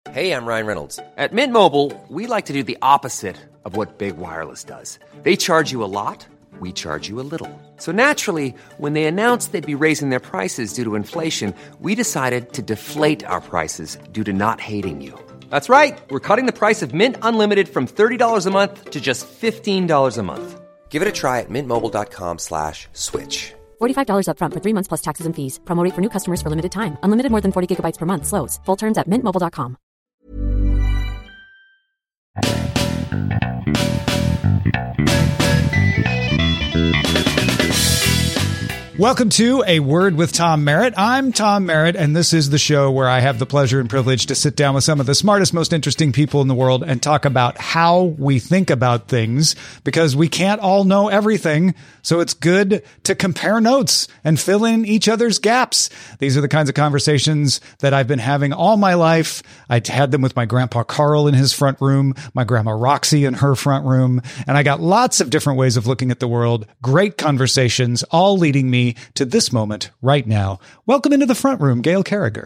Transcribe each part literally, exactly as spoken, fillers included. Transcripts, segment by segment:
Hey, I'm Ryan Reynolds. At Mint Mobile, we like to do the opposite of what Big Wireless does. They charge you a lot, we charge you a little. So naturally, when they announced they'd be raising their prices due to inflation, we decided to deflate our prices due to not hating you. That's right. We're cutting the price of Mint Unlimited from thirty dollars a month to just fifteen dollars a month. Give it a try at mintmobile.com slash switch. forty-five dollars up front for three months plus taxes and fees. Promo rate for new customers for limited time. Unlimited more than forty gigabytes per month. Slows full terms at mint mobile dot com. Welcome to A Word with Tom Merritt. I'm Tom Merritt, and this is the show where I have the pleasure and privilege to sit down with some of the smartest, most interesting people in the world and talk about how we think about things, because we can't all know everything. So it's good to compare notes and fill in each other's gaps. These are the kinds of conversations that I've been having all my life. I had them with my grandpa Carl in his front room, my grandma Roxy in her front room, and I got lots of different ways of looking at the world. Great conversations, all leading me to this moment right now. Welcome into the front room, Gail Carriger.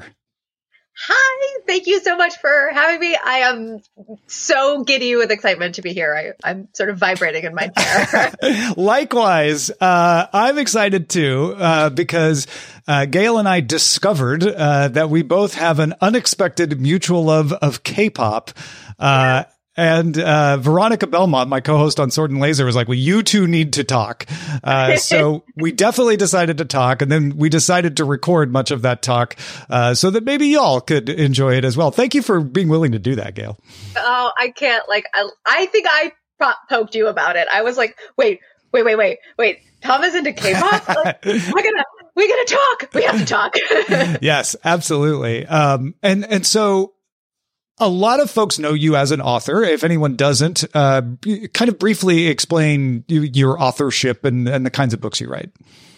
Hi, thank you so much for having me. I am so giddy with excitement to be here. I, I'm sort of vibrating in my chair. Likewise, uh, I'm excited too, uh, because uh, Gail and I discovered uh, that we both have an unexpected mutual love of K-pop. Uh, And uh Veronica Belmont, my co-host on Sword and Laser, was like, well, you two need to talk. Uh so we definitely decided to talk, and then we decided to record much of that talk uh so that maybe y'all could enjoy it as well. Thank you for being willing to do that, Gail. Oh, I can't, like, I, I think I po- poked you about it. I was like, wait, wait, wait, wait, wait. Tom is into K-pop? Like, we're gonna, we're gonna talk. We have to talk. Yes, absolutely. Um and and so a lot of folks know you as an author. If anyone doesn't, uh, kind of briefly explain your authorship and, and the kinds of books you write.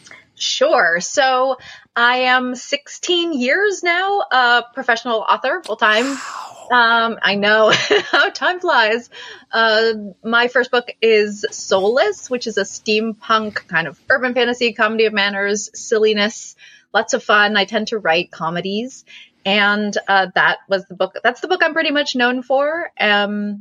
Sure. So I am sixteen years now, a professional author, full time. Um, I know how time flies. Uh, my first book is Soulless, which is a steampunk kind of urban fantasy, comedy of manners, silliness, lots of fun. I tend to write comedies. And uh, that was the book. That's the book I'm pretty much known for. Um,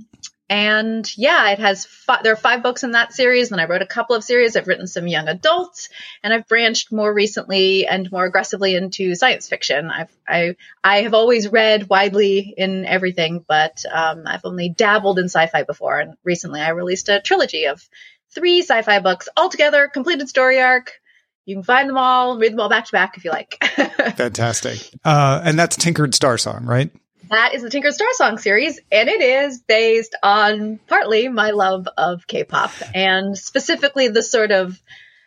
and yeah, it has fi- there are five books in that series. And I wrote a couple of series. I've written some young adults, and I've branched more recently and more aggressively into science fiction. I've I I have always read widely in everything, but um, I've only dabbled in sci-fi before. And recently, I released a trilogy of three sci-fi books altogether, completed story arc. You can find them all, read them all back to back if you like. Fantastic. Uh, and that's Tinkered Starsong, right? That is the Tinkered Starsong series, and it is based on partly my love of K-pop, and specifically the sort of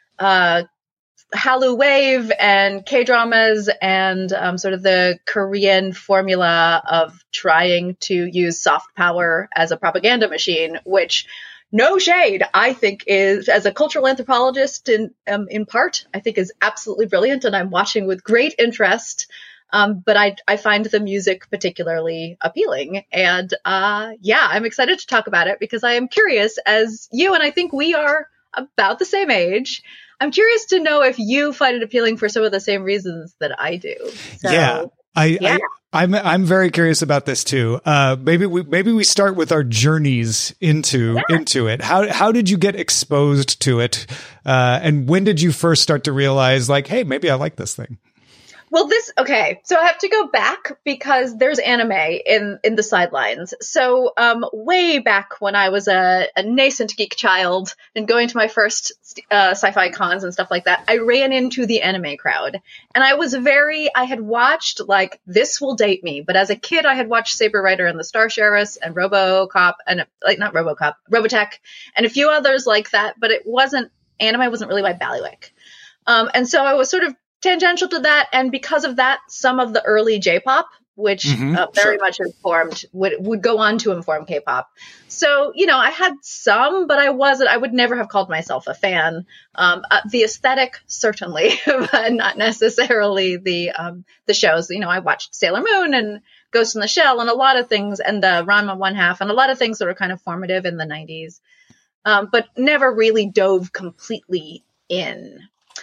uh, Hallyu Wave and K-dramas and um, sort of the Korean formula of trying to use soft power as a propaganda machine, which... no shade, I think is, as a cultural anthropologist in um, in part, I think is absolutely brilliant, and I'm watching with great interest. Um, but I I find the music particularly appealing, and uh, yeah, I'm excited to talk about it because I am curious, as you and I think we are about the same age. I'm curious to know if you find it appealing for some of the same reasons that I do. So, yeah. I, yeah. I, I'm, I'm very curious about this too. Uh, maybe we, maybe we start with our journeys into, yeah. into it. How, how did you get exposed to it? Uh, and when did you first start to realize, like, hey, maybe I like this thing? Well, this, okay, so I have to go back because there's anime in, in the sidelines. So, um, way back when I was a, a nascent geek child and going to my first, uh, sci-fi cons and stuff like that, I ran into the anime crowd. And I was very, I had watched, like, this will date me, but as a kid, I had watched Saber Rider and the Star Sheriffs and RoboCop and, like, not RoboCop, Robotech and a few others like that, but it wasn't, anime wasn't really my bailiwick. Um, and so I was sort of tangential to that, and because of that, some of the early J-pop, which mm-hmm, uh, very sure. much informed, would would go on to inform K-pop. So, you know, I had some, but I wasn't, I would never have called myself a fan. Um, uh, the aesthetic, certainly, but not necessarily the um, the shows. You know, I watched Sailor Moon and Ghost in the Shell and a lot of things, and uh, Ranma One Half, and a lot of things that were kind of formative in the nineties, um, but never really dove completely in.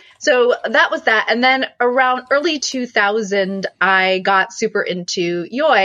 So that was that. And then around early two thousand, I got super into Yoi,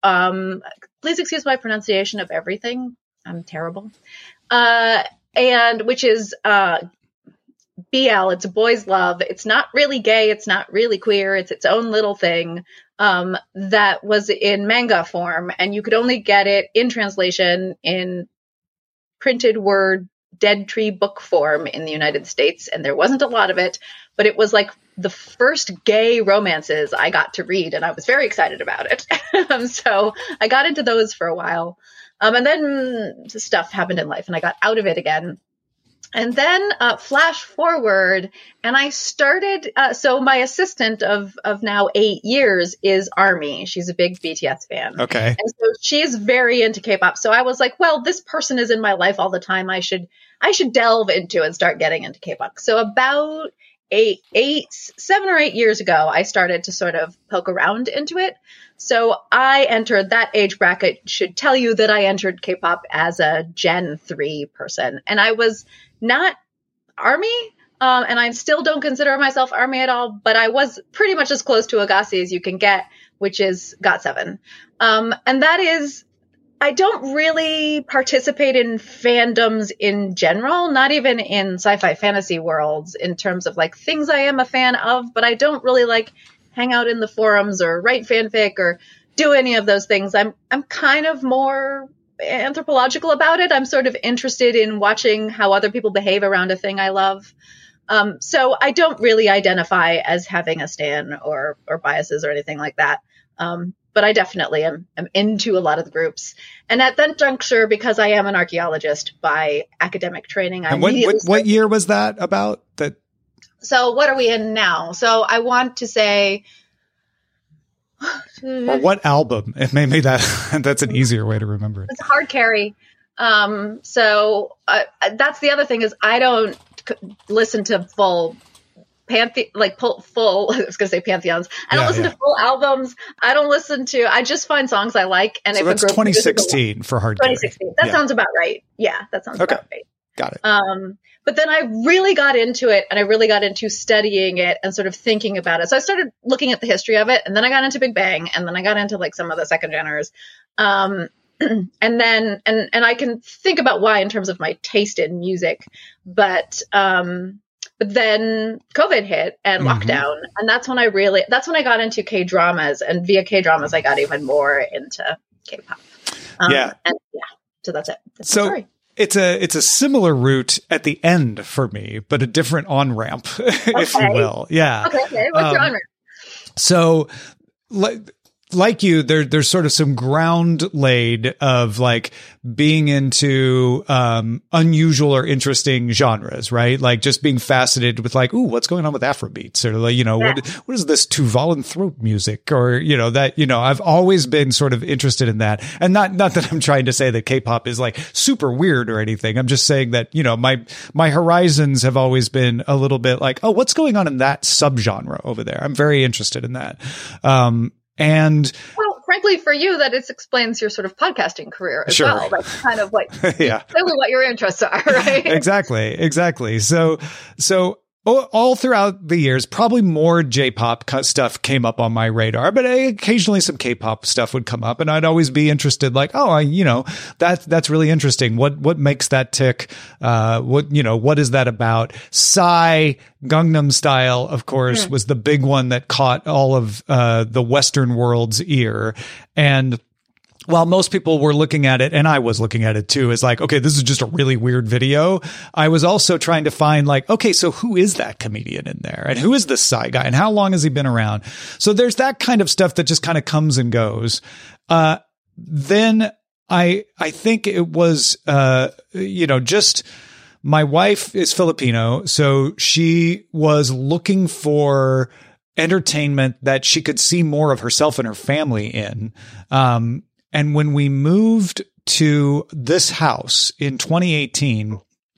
um, please excuse my pronunciation of everything. I'm terrible. Uh, and which is uh, B L. It's a boy's love. It's not really gay. It's not really queer. It's its own little thing um, that was in manga form, and you could only get it in translation in printed word dead tree book form in the United States, and there wasn't a lot of it, but it was like the first gay romances I got to read, and I was very excited about it. um, so I got into those for a while. Um, and then stuff happened in life, and I got out of it again. And then uh, flash forward, and I started, uh, so my assistant of of now eight years is Army. She's a big B T S fan. Okay. And so she's very into K-pop. So I was like, well, this person is in my life all the time. I should I should delve into and start getting into K-pop. So about eight, eight, seven or eight years ago, I started to sort of poke around into it. So I entered that age bracket, should tell you that I entered K-pop as a Gen three person. And I was not Army, um, and I still don't consider myself Army at all, but I was pretty much as close to Agassi as you can get, which is got seven. Um, and that is, I don't really participate in fandoms in general, not even in sci-fi fantasy worlds in terms of like things I am a fan of, but I don't really like hang out in the forums or write fanfic or do any of those things. I'm, I'm kind of more anthropological about it. I'm sort of interested in watching how other people behave around a thing I love. Um, so I don't really identify as having a stan or, or biases or anything like that. Um, but I definitely am, am into a lot of the groups. And at that juncture, because I am an archaeologist by academic training, I and what, what, what year was that about? That. So what are we in now? So I want to say, or what album? If maybe that that's an easier way to remember it. It's Hard Carry. Um, so uh, that's the other thing is I don't c- listen to full panthe like full, full. I was going to say pantheons. I don't Yeah, listen yeah. to full albums. I don't listen to. I just find songs I like. And So if that's a group twenty sixteen for Hard Carry. twenty sixteen. That Yeah. sounds about right. Yeah, that sounds Okay. about right. Got it. Um, but then I really got into it and I really got into studying it and sort of thinking about it. So I started looking at the history of it and then I got into Big Bang and then I got into like some of the second geners. Um, and then, and, and I can think about why in terms of my taste in music, but, um, but then COVID hit and Mhm. lockdown. And that's when I really, that's when I got into K-dramas, and via K-dramas, I got even more into K-pop. Um, Yeah. And yeah, so that's it. That's the So story. it's a it's a similar route at the end for me, but a different on ramp, if you Okay. will. Yeah. Okay. Okay. What's your Um, honor? So, like, like you, there, there's sort of some ground laid of like being into um, unusual or interesting genres, right? Like just being fascinated with like, ooh, what's going on with Afrobeats, or like, you know, Yeah. what what is this Tuvalan throat music, or you know that you know I've always been sort of interested in that, and not not that I'm trying to say that K-pop is like super weird or anything. I'm just saying that you know my my horizons have always been a little bit like, oh, what's going on in that subgenre over there? I'm very interested in that. Um, And Well, frankly, for you, that it explains your sort of podcasting career as Sure. well. That's kind of like yeah, clearly what your interests are, right? exactly, exactly. So, so all- all throughout the years, probably more J-pop co- stuff came up on my radar, but occasionally some K-pop stuff would come up, and I'd always be interested, like, oh, I, you know, that that's really interesting. What what makes that tick? Uh, what you know, what is that about? Psy, Gangnam Style, of course, was the big one that caught all of uh, the Western world's ear, and while most people were looking at it, and I was looking at it too, as like, okay, this is just a really weird video, I was also trying to find like, okay, so who is that comedian in there? And who is this Psy guy? And how long has he been around? So there's that kind of stuff that just kind of comes and goes. Uh, then I, I think it was, uh, you know, just my wife is Filipino. So she was looking for entertainment that she could see more of herself and her family in. Um, And when we moved to this house in twenty eighteen,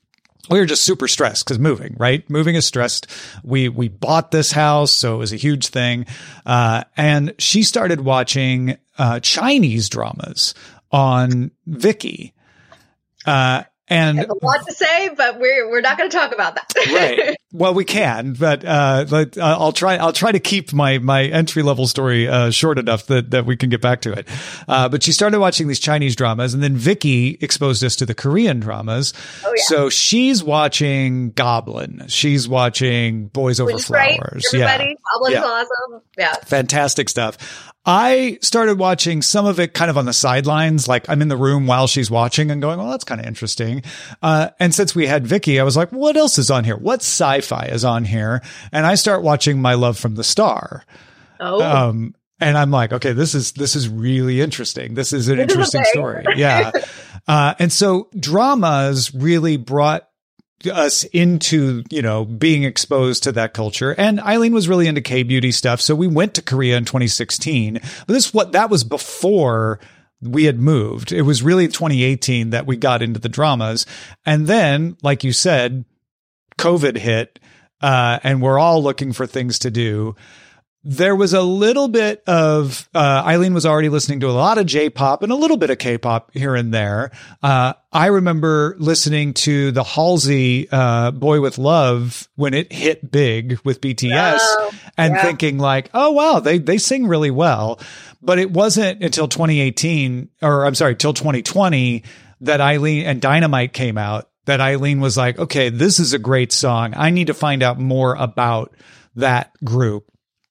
we were just super stressed because moving, right? Moving is stressed. We, we bought this house, so it was a huge thing. Uh, and she started watching, uh, Chinese dramas on Viki. Uh, And There's a lot to say, but we're we're not going to talk about that. Right. Well, we can, but uh, but uh, I'll try. I'll try to keep my my entry level story uh, short enough that that we can get back to it. Uh, but she started watching these Chinese dramas, and then Vicky exposed us to the Korean dramas. Oh, yeah. So she's watching Goblin. She's watching Boys Over Flowers. Everybody, yeah. Goblin's yeah. awesome. Yeah. Fantastic stuff. I started watching some of it kind of on the sidelines. Like I'm in the room while she's watching and going, well, that's kind of interesting. Uh, and since we had Vicky, I was like, what else is on here? What sci-fi is on here? And I start watching My Love from the Star. Oh. Um, and I'm like, okay, this is, this is really interesting. This is an interesting story. Yeah. Uh, and so dramas really brought us into, you know, being exposed to that culture. And Eileen was really into K-beauty stuff. So we went to Korea in twenty sixteen, but this what that was before we had moved. It was really twenty eighteen that we got into the dramas. And then, like you said, COVID hit, uh, and we're all looking for things to do. There was a little bit of, uh, Eileen was already listening to a lot of J-pop and a little bit of K-pop here and there. Uh, I remember listening to the Halsey, uh, Boy With Love when it hit big with B T S oh, and yeah. thinking like, oh, wow, they, they sing really well. But it wasn't until twenty eighteen or I'm sorry, till twenty twenty that Eileen and Dynamite came out that Eileen was like, okay, this is a great song. I need to find out more about that group.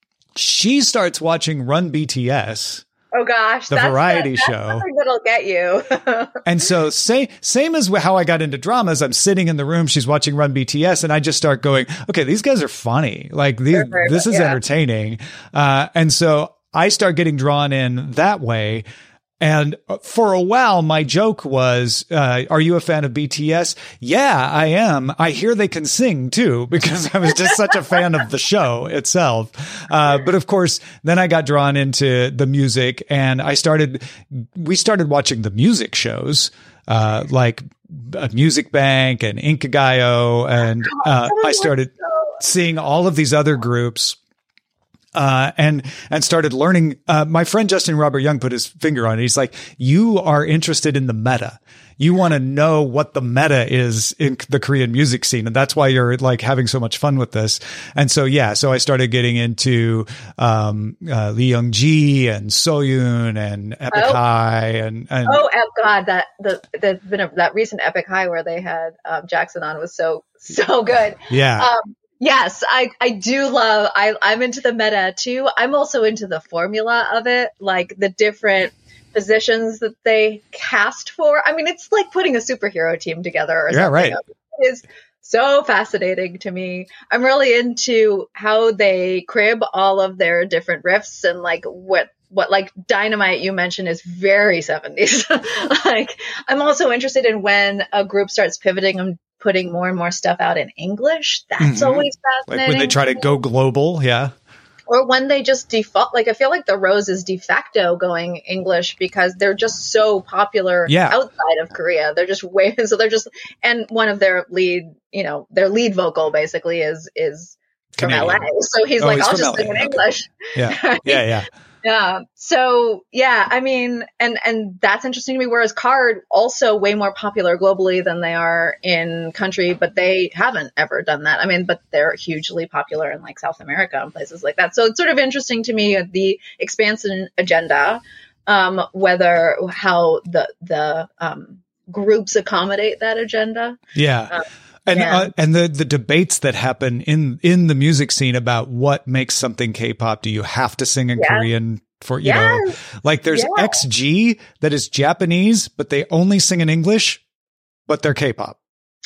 She starts watching Run B T S. Oh gosh, the that's variety the, that's show. Something that'll get you. And so, say, same as how I got into dramas. I'm sitting in the room. She's watching Run B T S, and I just start going, "Okay, these guys are funny. Like these, this is yeah. entertaining." Uh, and so I start getting drawn in that way. And for a while, my joke was, uh, are you a fan of B T S? Yeah, I am. I hear they can sing too, because I was just such a fan of the show itself. Uh, but of course, then I got drawn into the music and I started, we started watching the music shows, uh, like Music Bank and Inkigayo. And, uh, I started seeing all of these other groups. Uh, and, and started learning, uh, my friend Justin Robert Young put his finger on it. He's like, you are interested in the meta. You want to know what the meta is in the Korean music scene. And that's why you're like having so much fun with this. And so, yeah, so I started getting into, um, uh, Lee Young-ji and Soyoon and Epic oh. High and, and. Oh, God, that, the, there's been a, that recent Epic High where they had, um, Jackson on was so, so good. Yeah. Um, Yes, I, I do love, I, I'm into the meta too. I'm also into the formula of it, like the different positions that they cast for. I mean, it's like putting a superhero team together or yeah, something. Right. It is so fascinating to me. I'm really into how they crib all of their different riffs and like what what like Dynamite you mentioned is very seventies. Like I'm also interested in when a group starts pivoting and putting more and more stuff out in English. That's mm-hmm. always fascinating. Like when they try to go global, yeah. Or when they just default, like I feel like the Rose is de facto going English because they're just so popular yeah. outside of Korea. They're just way, so they're just, and one of their lead, you know, their lead vocal basically is, is from Canadian. L A. So he's oh, like, he's I'll just L A. sing in English. Yeah. Yeah. Yeah. Yeah. So yeah, I mean, and, and that's interesting to me. Whereas Card also way more popular globally than they are in country, but they haven't ever done that. I mean, but they're hugely popular in like South America and places like that. So it's sort of interesting to me, the expansion agenda, um, whether how the, the, um, groups accommodate that agenda. Yeah. Um, And yeah. uh, and the the debates that happen in in the music scene about what makes something K-pop. Do you have to sing in yeah. Korean for you yes. know? Like there's yeah. X G that is Japanese, but they only sing in English, but they're K-pop.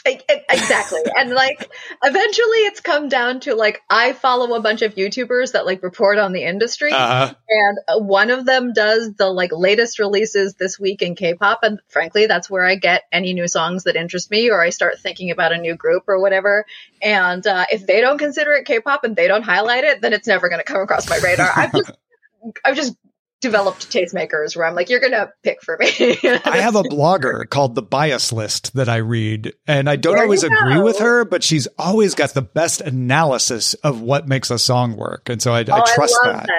Exactly. And like eventually it's come down to like I follow a bunch of YouTubers that like report on the industry uh-huh. and one of them does the like latest releases this week in K-pop, and frankly that's where I get any new songs that interest me or I start thinking about a new group or whatever. And uh, if they don't consider it K-pop and they don't highlight it, then it's never going to come across my radar. I've just I've just developed tastemakers where I'm like, you're going to pick for me. I have a blogger called The Bias List that I read, and I don't there always agree with her, but she's always got the best analysis of what makes a song work. And so I, oh, I trust I that. that. Yeah.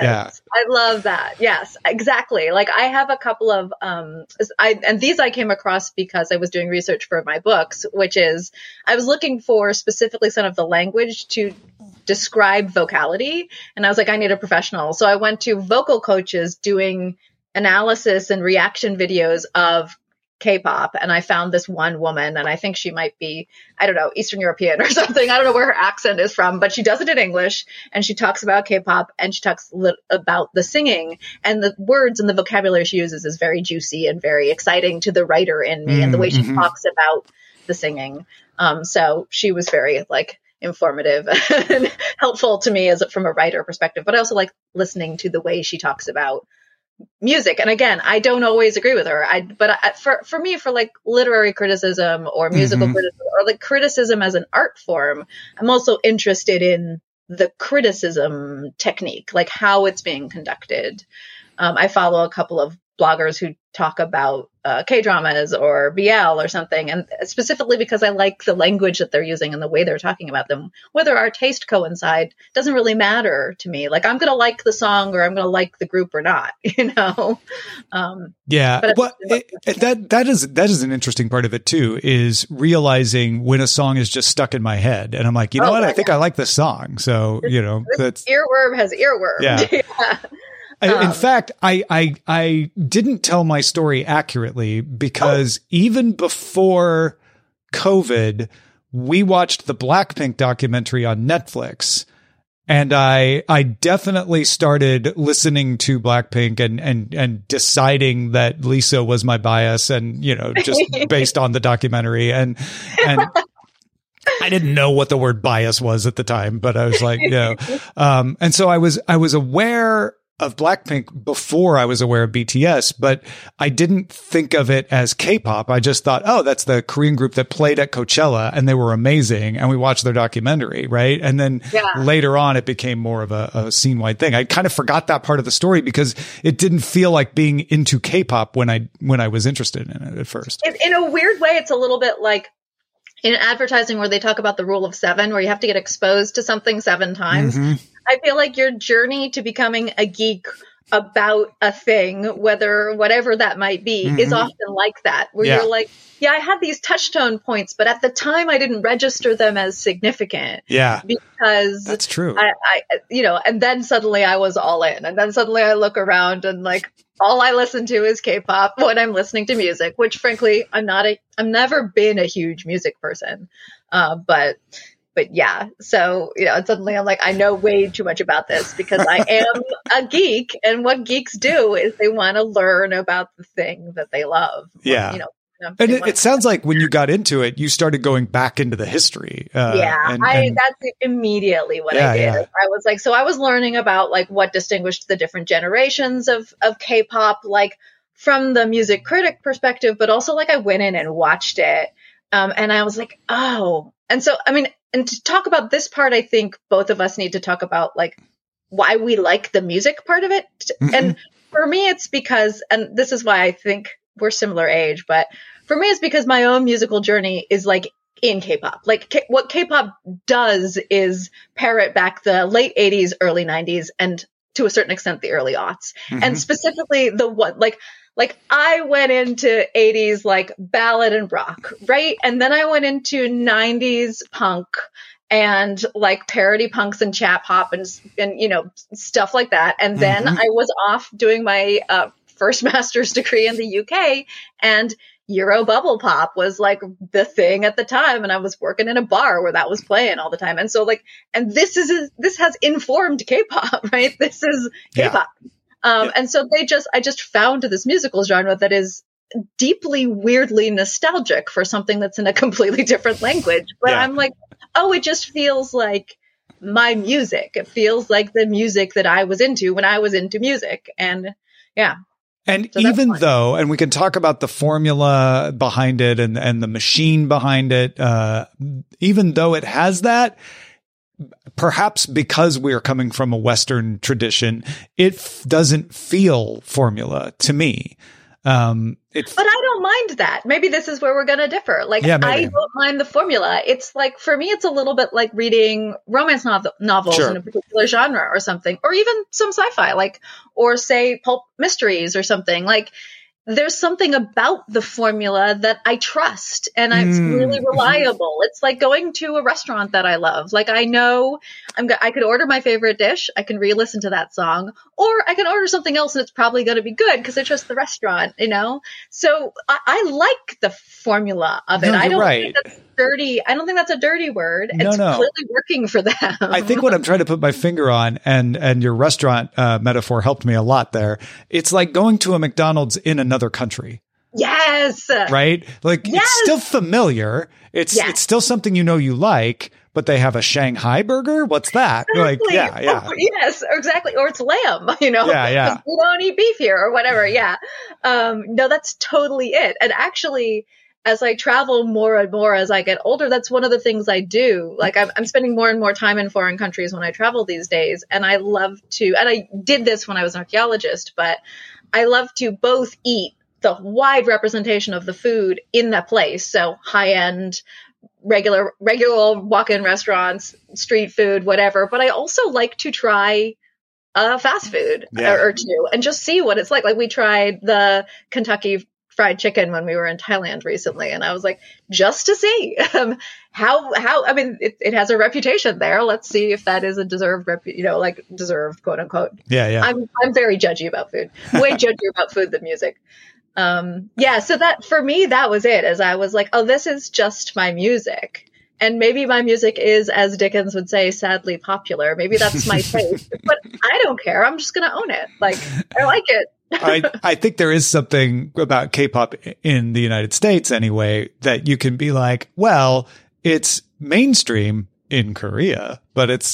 I love that. Yes, exactly. Like I have a couple of, um, I, and these I came across because I was doing research for my books, which is I was looking for specifically some of the language to describe vocality. And I was like, I need a professional. So I went to vocal coaches doing analysis and reaction videos of K-pop. And I found this one woman, and I think she might be, I don't know, Eastern European or something. I don't know where her accent is from, but she does it in English, and she talks about K-pop, and she talks li- about the singing, and the words and the vocabulary she uses is very juicy and very exciting to the writer in me, mm-hmm. and the way she talks about the singing. Um, so she was very like informative and helpful to me as from a writer perspective, but I also like listening to the way she talks about music. And again, I don't always agree with her. I, but I, for, for me, for like literary criticism or musical mm-hmm. criticism or like criticism as an art form, I'm also interested in the criticism technique, like how it's being conducted. Um, I follow a couple of bloggers who talk about uh, K-dramas or B L or something, and specifically because I like the language that they're using and the way they're talking about them. Whether our taste coincide doesn't really matter to me. Like I'm going to like the song or I'm going to like the group or not, you know? Um, yeah. But well, it, it, that, that is, that is an interesting part of it too, is realizing when a song is just stuck in my head and I'm like, you know oh, what? Yeah, I think yeah. I like this song. So, you know, that's earworm has earworm. Yeah. yeah. Um, In fact, I, I, I didn't tell my story accurately because oh. even before COVID, we watched the Blackpink documentary on Netflix. And I, I definitely started listening to Blackpink and, and, and deciding that Lisa was my bias and, you know, just based on the documentary. And, and I didn't know what the word bias was at the time, but I was like, you know, um, and so I was, I was aware of Blackpink before I was aware of B T S, but I didn't think of it as K-pop. I just thought, oh, that's the Korean group that played at Coachella and they were amazing. And we watched their documentary. Right. And then yeah. later on, it became more of a, a scene wide thing. I kind of forgot that part of the story because it didn't feel like being into K-pop when I, when I was interested in it at first. In, in a weird way, it's a little bit like in advertising where they talk about the rule of seven, where you have to get exposed to something seven times. Mm-hmm. I feel like your journey to becoming a geek about a thing, whether whatever that might be, mm-hmm. is often like that, where yeah. you're like, yeah, I had these touchstone points, but at the time I didn't register them as significant. Yeah. Because that's true. I, I, you know, and then suddenly I was all in, and then suddenly I look around and like, all I listen to is K-pop when I'm listening to music, which frankly, I'm not a, I've never been a huge music person. Uh, but, but yeah, so, you know, suddenly I'm like, I know way too much about this because I am a geek, and what geeks do is they want to learn about the thing that they love. Yeah. You know, and it, it sounds like when you got into it, you started going back into the history. Uh, yeah, and, I, and, that's immediately what yeah, I did. Yeah. I was like, so I was learning about like what distinguished the different generations of, of K-pop, like from the music critic perspective, but also like I went in and watched it. Um, and I was like, oh, and so, I mean, and to talk about this part, I think both of us need to talk about like why we like the music part of it. Mm-hmm. And for me, it's because, and this is why I think we're similar age, but for me, it's because my own musical journey is like in K-pop. Like K- what K-pop does is parrot back the late eighties, early nineties, and to a certain extent, the early aughts. Mm-hmm. And specifically the what, like, like I went into eighties, like ballad and rock, right? And then I went into nineties punk and like parody punks and chap hop and, and, you know, stuff like that. And then mm-hmm. I was off doing my, uh, first master's degree in the U K, and Euro bubble pop was like the thing at the time. And I was working in a bar where that was playing all the time. And so like, and this is, this has informed K-pop, right? This is K-pop. Yeah. Um, yeah. And so they just, I just found this musical genre that is deeply, weirdly nostalgic for something that's in a completely different language. But yeah. I'm like, oh, it just feels like my music. It feels like the music that I was into when I was into music. And yeah. And so even though, and we can talk about the formula behind it and, and the machine behind it, uh, even though it has that, perhaps because we're coming from a Western tradition, it f- doesn't feel formula to me. Um, it's, but I don't mind that. Maybe this is where we're going to differ. Like, Yeah, I maybe. don't mind the formula. It's like, for me, it's a little bit like reading romance nov- novels Sure. in a particular genre or something, or even some sci-fi, like, or say pulp mysteries or something. Like, there's something about the formula that I trust, and it's Mm. really reliable. It's like going to a restaurant that I love. Like, I know I'm go- I could order my favorite dish, I can re-listen to that song, or I can order something else and it's probably going to be good because I trust the restaurant, you know? So I, I like the formula of it. No, I you're don't right. think that's dirty. I don't think that's a dirty word. No, it's no. clearly working for them. I think what I'm trying to put my finger on, and and your restaurant uh, metaphor helped me a lot there. It's like going to a McDonald's in another country, Yes. right? Like Yes. it's still familiar. It's Yes. it's still something you know you like, but they have a Shanghai burger. What's that? Like, Exactly. yeah, yeah. Or- yes, exactly. Or it's lamb, you know, Yeah, yeah. 'cause we don't eat beef here or whatever. Yeah. Um, no, that's totally it. And actually, as I travel more and more as I get older, that's one of the things I do. Like, I'm, I'm spending more and more time in foreign countries when I travel these days. And I love to, and I did this when I was an archaeologist, but I love to both eat the wide representation of the food in that place. So high end, regular, regular walk-in restaurants, street food, whatever. But I also like to try uh, fast food Yeah. or, or two and just see what it's like. Like, we tried the Kentucky Fried Chicken when we were in Thailand recently, and I was like, just to see um, how how I mean, it, it has a reputation there. Let's see if that is a deserved, repu- you know, like deserved, quote unquote. Yeah, yeah. I'm I'm very judgy about food, way judgier about food than music. Um, yeah, so that for me, that was it. As I was like, oh, this is just my music. And maybe my music is, as Dickens would say, sadly popular. Maybe that's my taste, but I don't care. I'm just going to own it. Like, I like it. I, I think there is something about K-pop in the United States anyway, that you can be like, well, it's mainstream in Korea, but it's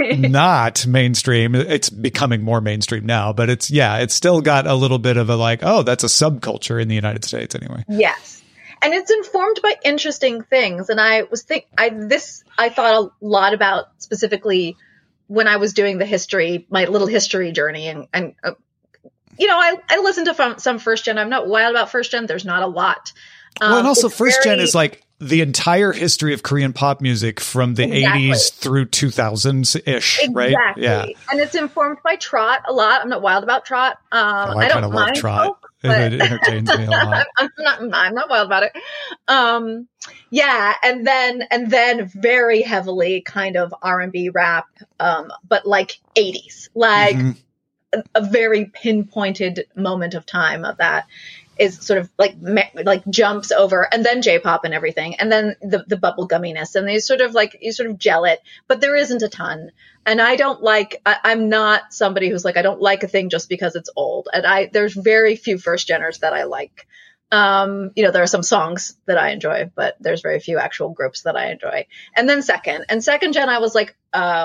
not mainstream. It's becoming more mainstream now, but it's, yeah, it's still got a little bit of a like, oh, that's a subculture in the United States anyway. Yes. And it's informed by interesting things. And I was think I, this, I thought a lot about specifically when I was doing the history, my little history journey, and, and, uh, you know, I, I listened to some, some first gen. I'm not wild about first gen. There's not a lot. Um, Well, and also it's first very- gen is like the entire history of Korean pop music from the Exactly. eighties through two thousands ish, right? Exactly. Yeah. And it's informed by Trot a lot. I'm not wild about Trot. Um, Oh, I I kind don't of love mind Trot. folk, It, but it entertains me a lot. I'm not, I'm not wild about it. Um, yeah. And then, and then very heavily kind of R and B rap, um, but like eighties, like Mhm. a, a very pinpointed moment of time of that is sort of like like jumps over, and then J-pop and everything, and then the the bubble gumminess, and they sort of like you sort of gel it, but there isn't a ton. And I don't like I, I'm not somebody who's like I don't like a thing just because it's old. And I there's very few first geners that I like. Um, you know, there are some songs that I enjoy, but there's very few actual groups that I enjoy. And then second, and second gen, I was like,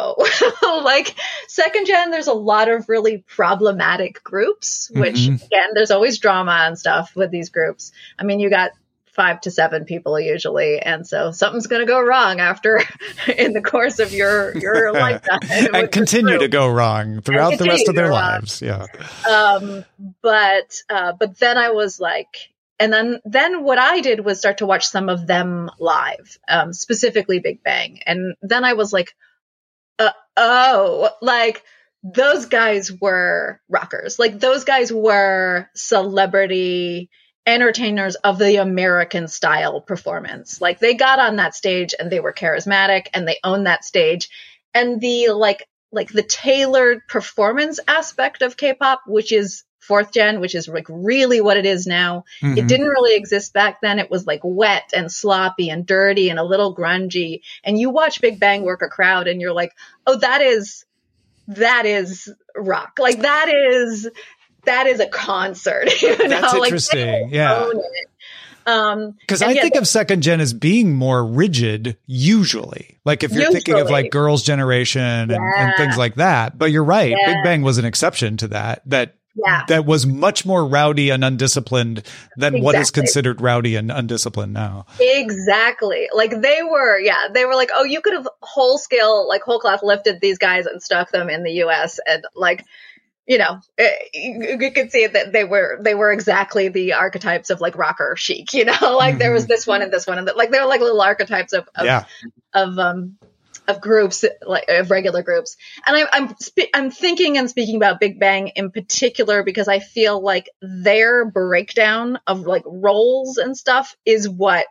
oh, like second gen, there's a lot of really problematic groups, which Mhm. again, there's always drama and stuff with these groups. I mean, you got five to seven people usually. And so something's going to go wrong after in the course of your, your lifetime. with And this continue group. to go wrong throughout the rest continue of their to go wrong. lives. Yeah. Um, but, uh, but then I was like, and then, then what I did was start to watch some of them live, um, specifically Big Bang. And then I was like, uh, oh, like those guys were rockers. Like those guys were celebrity entertainers of the American style performance. Like they got on that stage and they were charismatic and they owned that stage. And the like, like the tailored performance aspect of K-pop, which is fourth gen, which is like really what it is now. Mhm. It didn't really exist back then. It was like wet and sloppy and dirty and a little grungy. And you watch Big Bang work a crowd and you're like, oh, that is, that is rock. Like that is, that is a concert. You know? That's Like, interesting. they Yeah. own it. Um, Because and I yet think they- of second gen as being more rigid, usually. Like if you're thinking of Usually. like Girls' Generation and, and Yeah. things like that. But you're right. Yeah. Big Bang was an exception to that. That Yeah. that was much more rowdy and undisciplined than what is Exactly. considered rowdy and undisciplined now. Exactly. Like they were, yeah, they were like, oh, you could have whole scale, like whole cloth lifted these guys and stuck them in the U S and like, you know, you, you could see that they were they were exactly the archetypes of like rocker chic, you know, like mm-hmm. there was this one and this one and that, like they were like little archetypes of of, yeah. of um of groups, like of regular groups. And I, I'm spe- I'm thinking and speaking about Big Bang in particular because I feel like their breakdown of like roles and stuff is what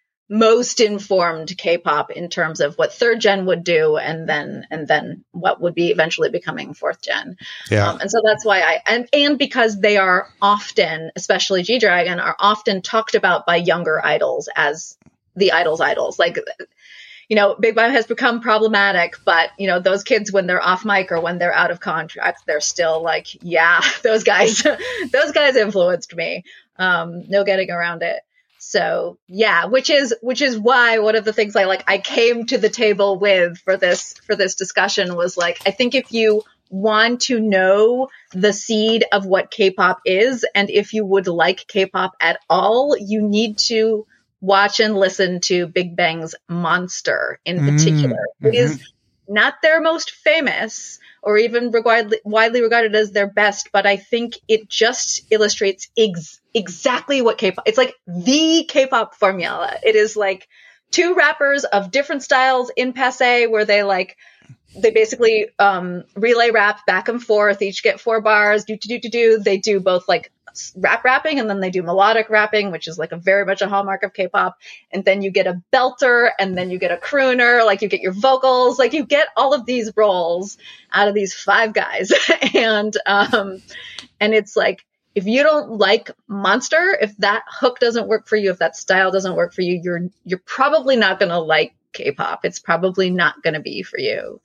most informed K-pop in terms of what third gen would do, and then and then what would be eventually becoming fourth gen. Yeah, um, and so that's why I and and because they are often, especially G-Dragon, are often talked about by younger idols as the idols' idols. Like, you know, Big Bang has become problematic, but you know, those kids when they're off mic or when they're out of contract, they're still like, yeah, those guys, those guys influenced me. Um, no getting around it. So yeah, which is, which is why one of the things I like, I came to the table with for this, for this discussion was like, I think if you want to know the seed of what K-pop is, and if you would like K-pop at all, you need to watch and listen to Big Bang's Monster in particular. Mm-hmm. It is not their most famous or even regard, widely regarded as their best, but I think it just illustrates ex- exactly what K-pop, it's like the K-pop formula. It is like two rappers of different styles in passe where they like, they basically um, relay rap back and forth, each get four bars, do, do, do, do, do. They do both like rap rapping and then they do melodic rapping, which is like a very much a hallmark of K-pop. And then you get a belter and then you get a crooner, like you get your vocals, like you get all of these roles out of these five guys. and, um, and it's like, if you don't like Monster, if that hook doesn't work for you, if that style doesn't work for you, you're, you're probably not going to like K-pop. It's probably not going to be for you.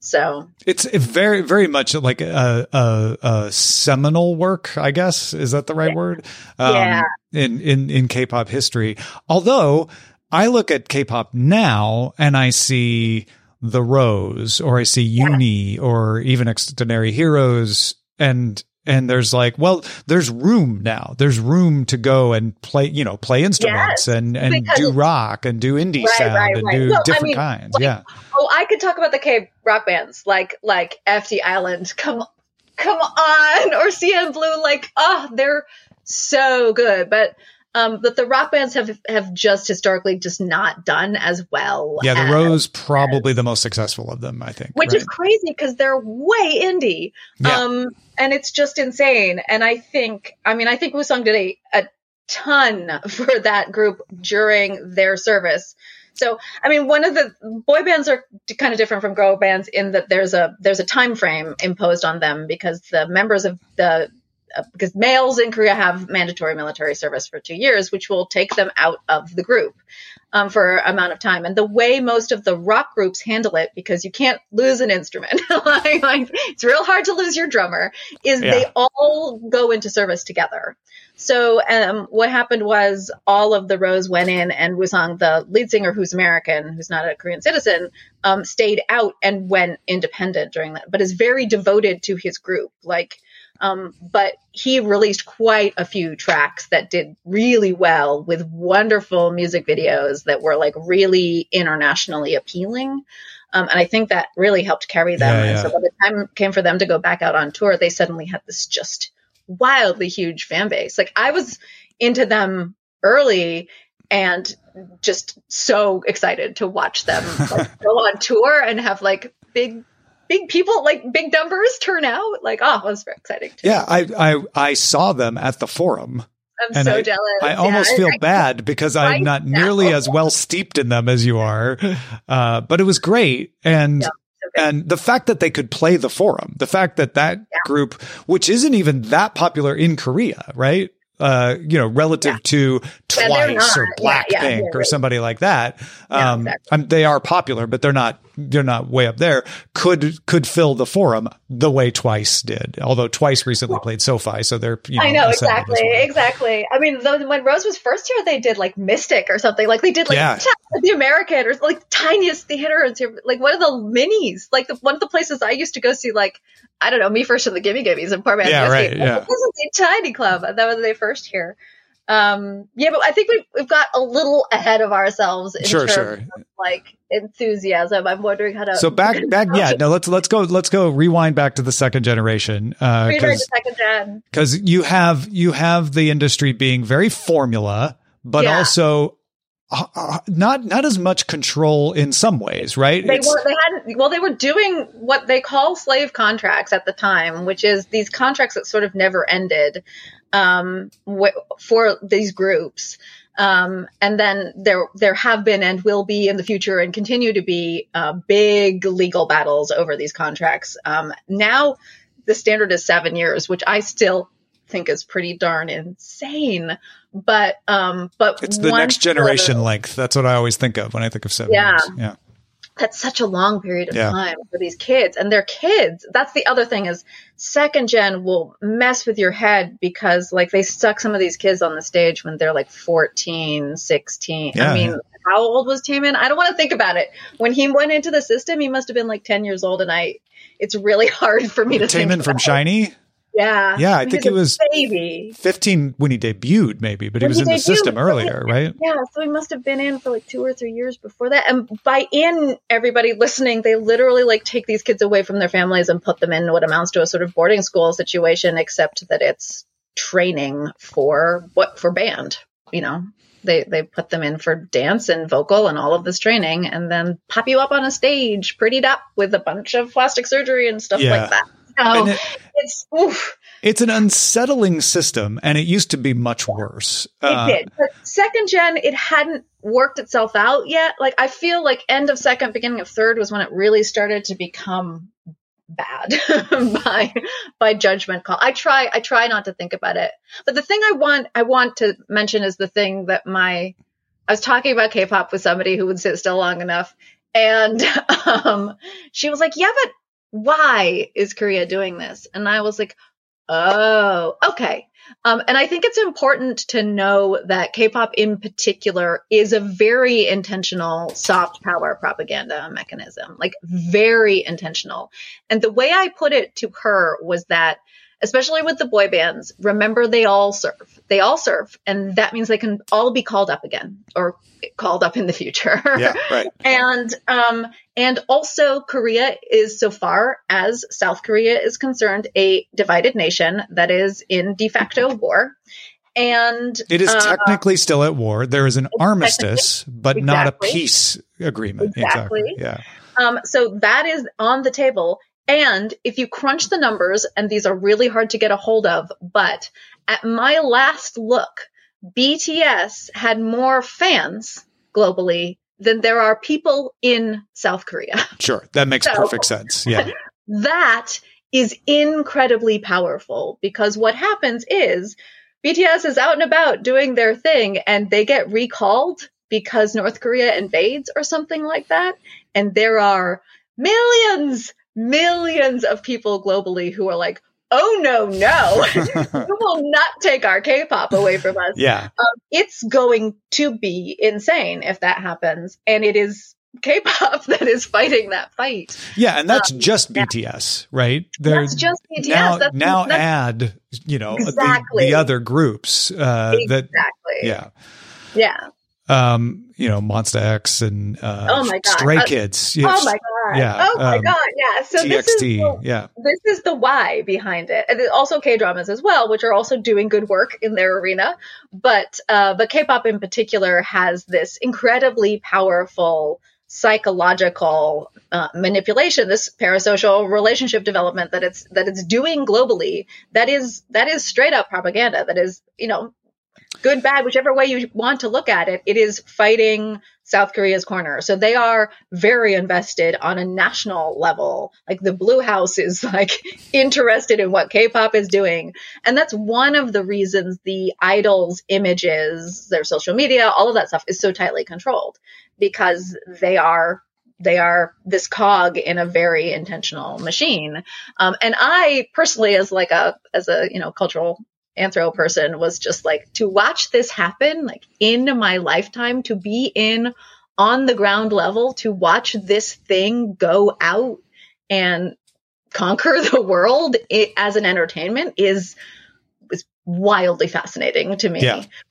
So it's very, very much like a, a, a seminal work, I guess. Is that the right yeah. word? Um, yeah. In, in, in K-pop history. Although I look at K-pop now and I see The Rose, or I see Uni, yeah. or even Extraordinary Heroes, and And there's like, well, there's room now. There's room to go and play, you know, play instruments yes, and, and do rock and do indie right, sound right, and right. do well, different I mean, kinds. Like, yeah. Oh, I could talk about the K rock bands like like F T Island. Come come on, or C N Blue. Like, oh, they're so good. But um, but the rock bands have have just historically just not done as well. Yeah, the as, Rose probably as, the most successful of them, I think. Which right? is crazy because they're way indie. Yeah. Um, and it's just insane. And I think, I mean, I think Wusong did a, a ton for that group during their service. So, I mean, one of the boy bands are kind of different from girl bands in that there's a there's a time frame imposed on them because the members of the uh, because males in Korea have mandatory military service for two years, which will take them out of the group um, for an amount of time. And the way most of the rock groups handle it, because you can't lose an instrument, like, like it's real hard to lose your drummer, is yeah. they all go into service together. So um, what happened was all of the Rose went in, and Wusong, the lead singer, who's American, who's not a Korean citizen, um, stayed out and went independent during that, but is very devoted to his group. Like, um, but he released quite a few tracks that did really well with wonderful music videos that were like really internationally appealing. Um, and I think that really helped carry them. Yeah, yeah. And so by the time it came for them to go back out on tour, they suddenly had this just wildly huge fan base. Like, I was into them early and just so excited to watch them like, go on tour and have like big, big people, like big numbers turn out. Like, oh, it was very exciting. To yeah. I, I, I saw them at the Forum. I'm and so I, jealous. I almost yeah, feel I, bad because I'm not now. nearly as well steeped in them as you are. Uh, but it was great. And, yeah. And the fact that they could play the Forum, the fact that that yeah. group, which isn't even that popular in Korea, right? Uh, you know, relative yeah. to Twice yeah, or Blackpink yeah, yeah, or somebody like that. Yeah, um, exactly. um, they are popular, but they're not, they're not way up there. Could, could fill the Forum the way Twice did. Although Twice recently played SoFi, so they're, you know, I know, exactly, well. exactly. I mean, the, when Rose was first here, they did like Mystic or something. Like they did like yeah. the American or like tiniest theater. Like one of the minis, like the, one of the places I used to go see, like, I don't know, Me First and the Gimme Gimmes and Poor Man's yeah, Whiskey. right, yeah. This is a tiny club. That was their first here. Um, yeah, but I think we've, we've got a little ahead of ourselves in Sure, terms sure. of like enthusiasm. I'm wondering how to. So back, back, yeah, no, let's, let's go, let's go rewind back to the second generation. Uh, Rewind to cause, second gen. cause you have, you have the industry being very formula, but Yeah. also uh, not, not as much control in some ways, right? They It's- were, they hadn't, well, they were doing what they call slave contracts at the time, which is these contracts that sort of never ended, um, wh- for these groups. Um, and then there, there have been and will be in the future and continue to be, uh, big legal battles over these contracts. Um, now the standard is seven years, which I still think is pretty darn insane. But, um, but It's the once next generation the- length. That's what I always think of when I think of seven Yeah. years. Yeah. That's such a long period of Yeah. time for these kids, and they're kids. That's the other thing is second gen will mess with your head because like they stuck some of these kids on the stage when they're like fourteen, sixteen. Yeah, I mean, yeah. how old was Taman? I don't want to think about it. When he went into the system, he must have been like ten years old, and I, it's really hard for me to think Taman from about. Shiny. Yeah. Yeah, I He's think he a was baby. fifteen when he debuted, maybe, but he When was he in the debuted, system but earlier, like- right? Yeah, so he must have been in for like two or three years before that. And by in, everybody listening, they literally like take these kids away from their families and put them in what amounts to a sort of boarding school situation, except that it's training for what for band. You know, they they put them in for dance and vocal and all of this training, and then pop you up on a stage, prettied up with a bunch of plastic surgery and stuff Yeah. like that. So And it- it's oof. It's an unsettling system, and it used to be much worse. It Uh, did. But second gen, it hadn't worked itself out yet. Like, I feel like end of second, beginning of third was when it really started to become bad by by judgment call. I try I try not to think about it. But the thing I want I want to mention is the thing that my I was talking about K-pop with somebody who would sit still long enough, and um she was like, "Yeah, but why is Korea doing this?" And I was like, oh, okay. Um, and I think it's important to know that K-pop in particular is a very intentional soft power propaganda mechanism, like very intentional. And the way I put it to her was that, especially with the boy bands, remember they all serve. They all serve. And that means they can all be called up again or called up in the future. Yeah, right. And, um, and also Korea is, so far as South Korea is concerned, a divided nation that is in de facto war. And It is uh, technically still at war. There is an armistice, but not a Exactly. peace agreement. Exactly. Exactly. Yeah. Um, so that is on the table. And if you crunch the numbers, and these are really hard to get a hold of, but at my last look, B T S had more fans globally than there are people in South Korea. Sure. That makes So- perfect sense. Yeah. That is incredibly powerful because what happens is B T S is out and about doing their thing and they get recalled because North Korea invades or something like that. And there are millions, millions of people globally who are like, oh, no, no, you will not take our K-pop away from us. Yeah. Um, it's going to be insane if that happens. And it is K-pop that is fighting that fight. Yeah. And that's Um, just B T S, right? They're- That's just B T S. Now, That's- now that's- add, you know, the, Exactly. the other groups uh, that, Exactly. yeah. Yeah. Um, you know, Monsta X and uh, Oh my God. Stray Uh, Kids. Oh Yes. my God. Yeah, Oh my um, God. Yeah. So T this X is T. the, Yeah. this is the why behind it. And then also K-dramas as well, which are also doing good work in their arena. But, uh, but K-pop in particular has this incredibly powerful psychological uh, manipulation, this parasocial relationship development that it's, that it's doing globally. That is, that is straight up propaganda. That is, you know, good, bad, whichever way you want to look at it, it is fighting South Korea's corner. So they are very invested on a national level. Like the Blue House is like interested in what K-pop is doing. And that's one of the reasons the idols' images, their social media, all of that stuff is so tightly controlled because they are They are this cog in a very intentional machine. Um, and I personally, as like a, as a, you know, cultural anthro person, was just like, to watch this happen, like in my lifetime, to be in on the ground level, to watch this thing go out and conquer the world it, as an entertainment is, is wildly fascinating to me. Yeah.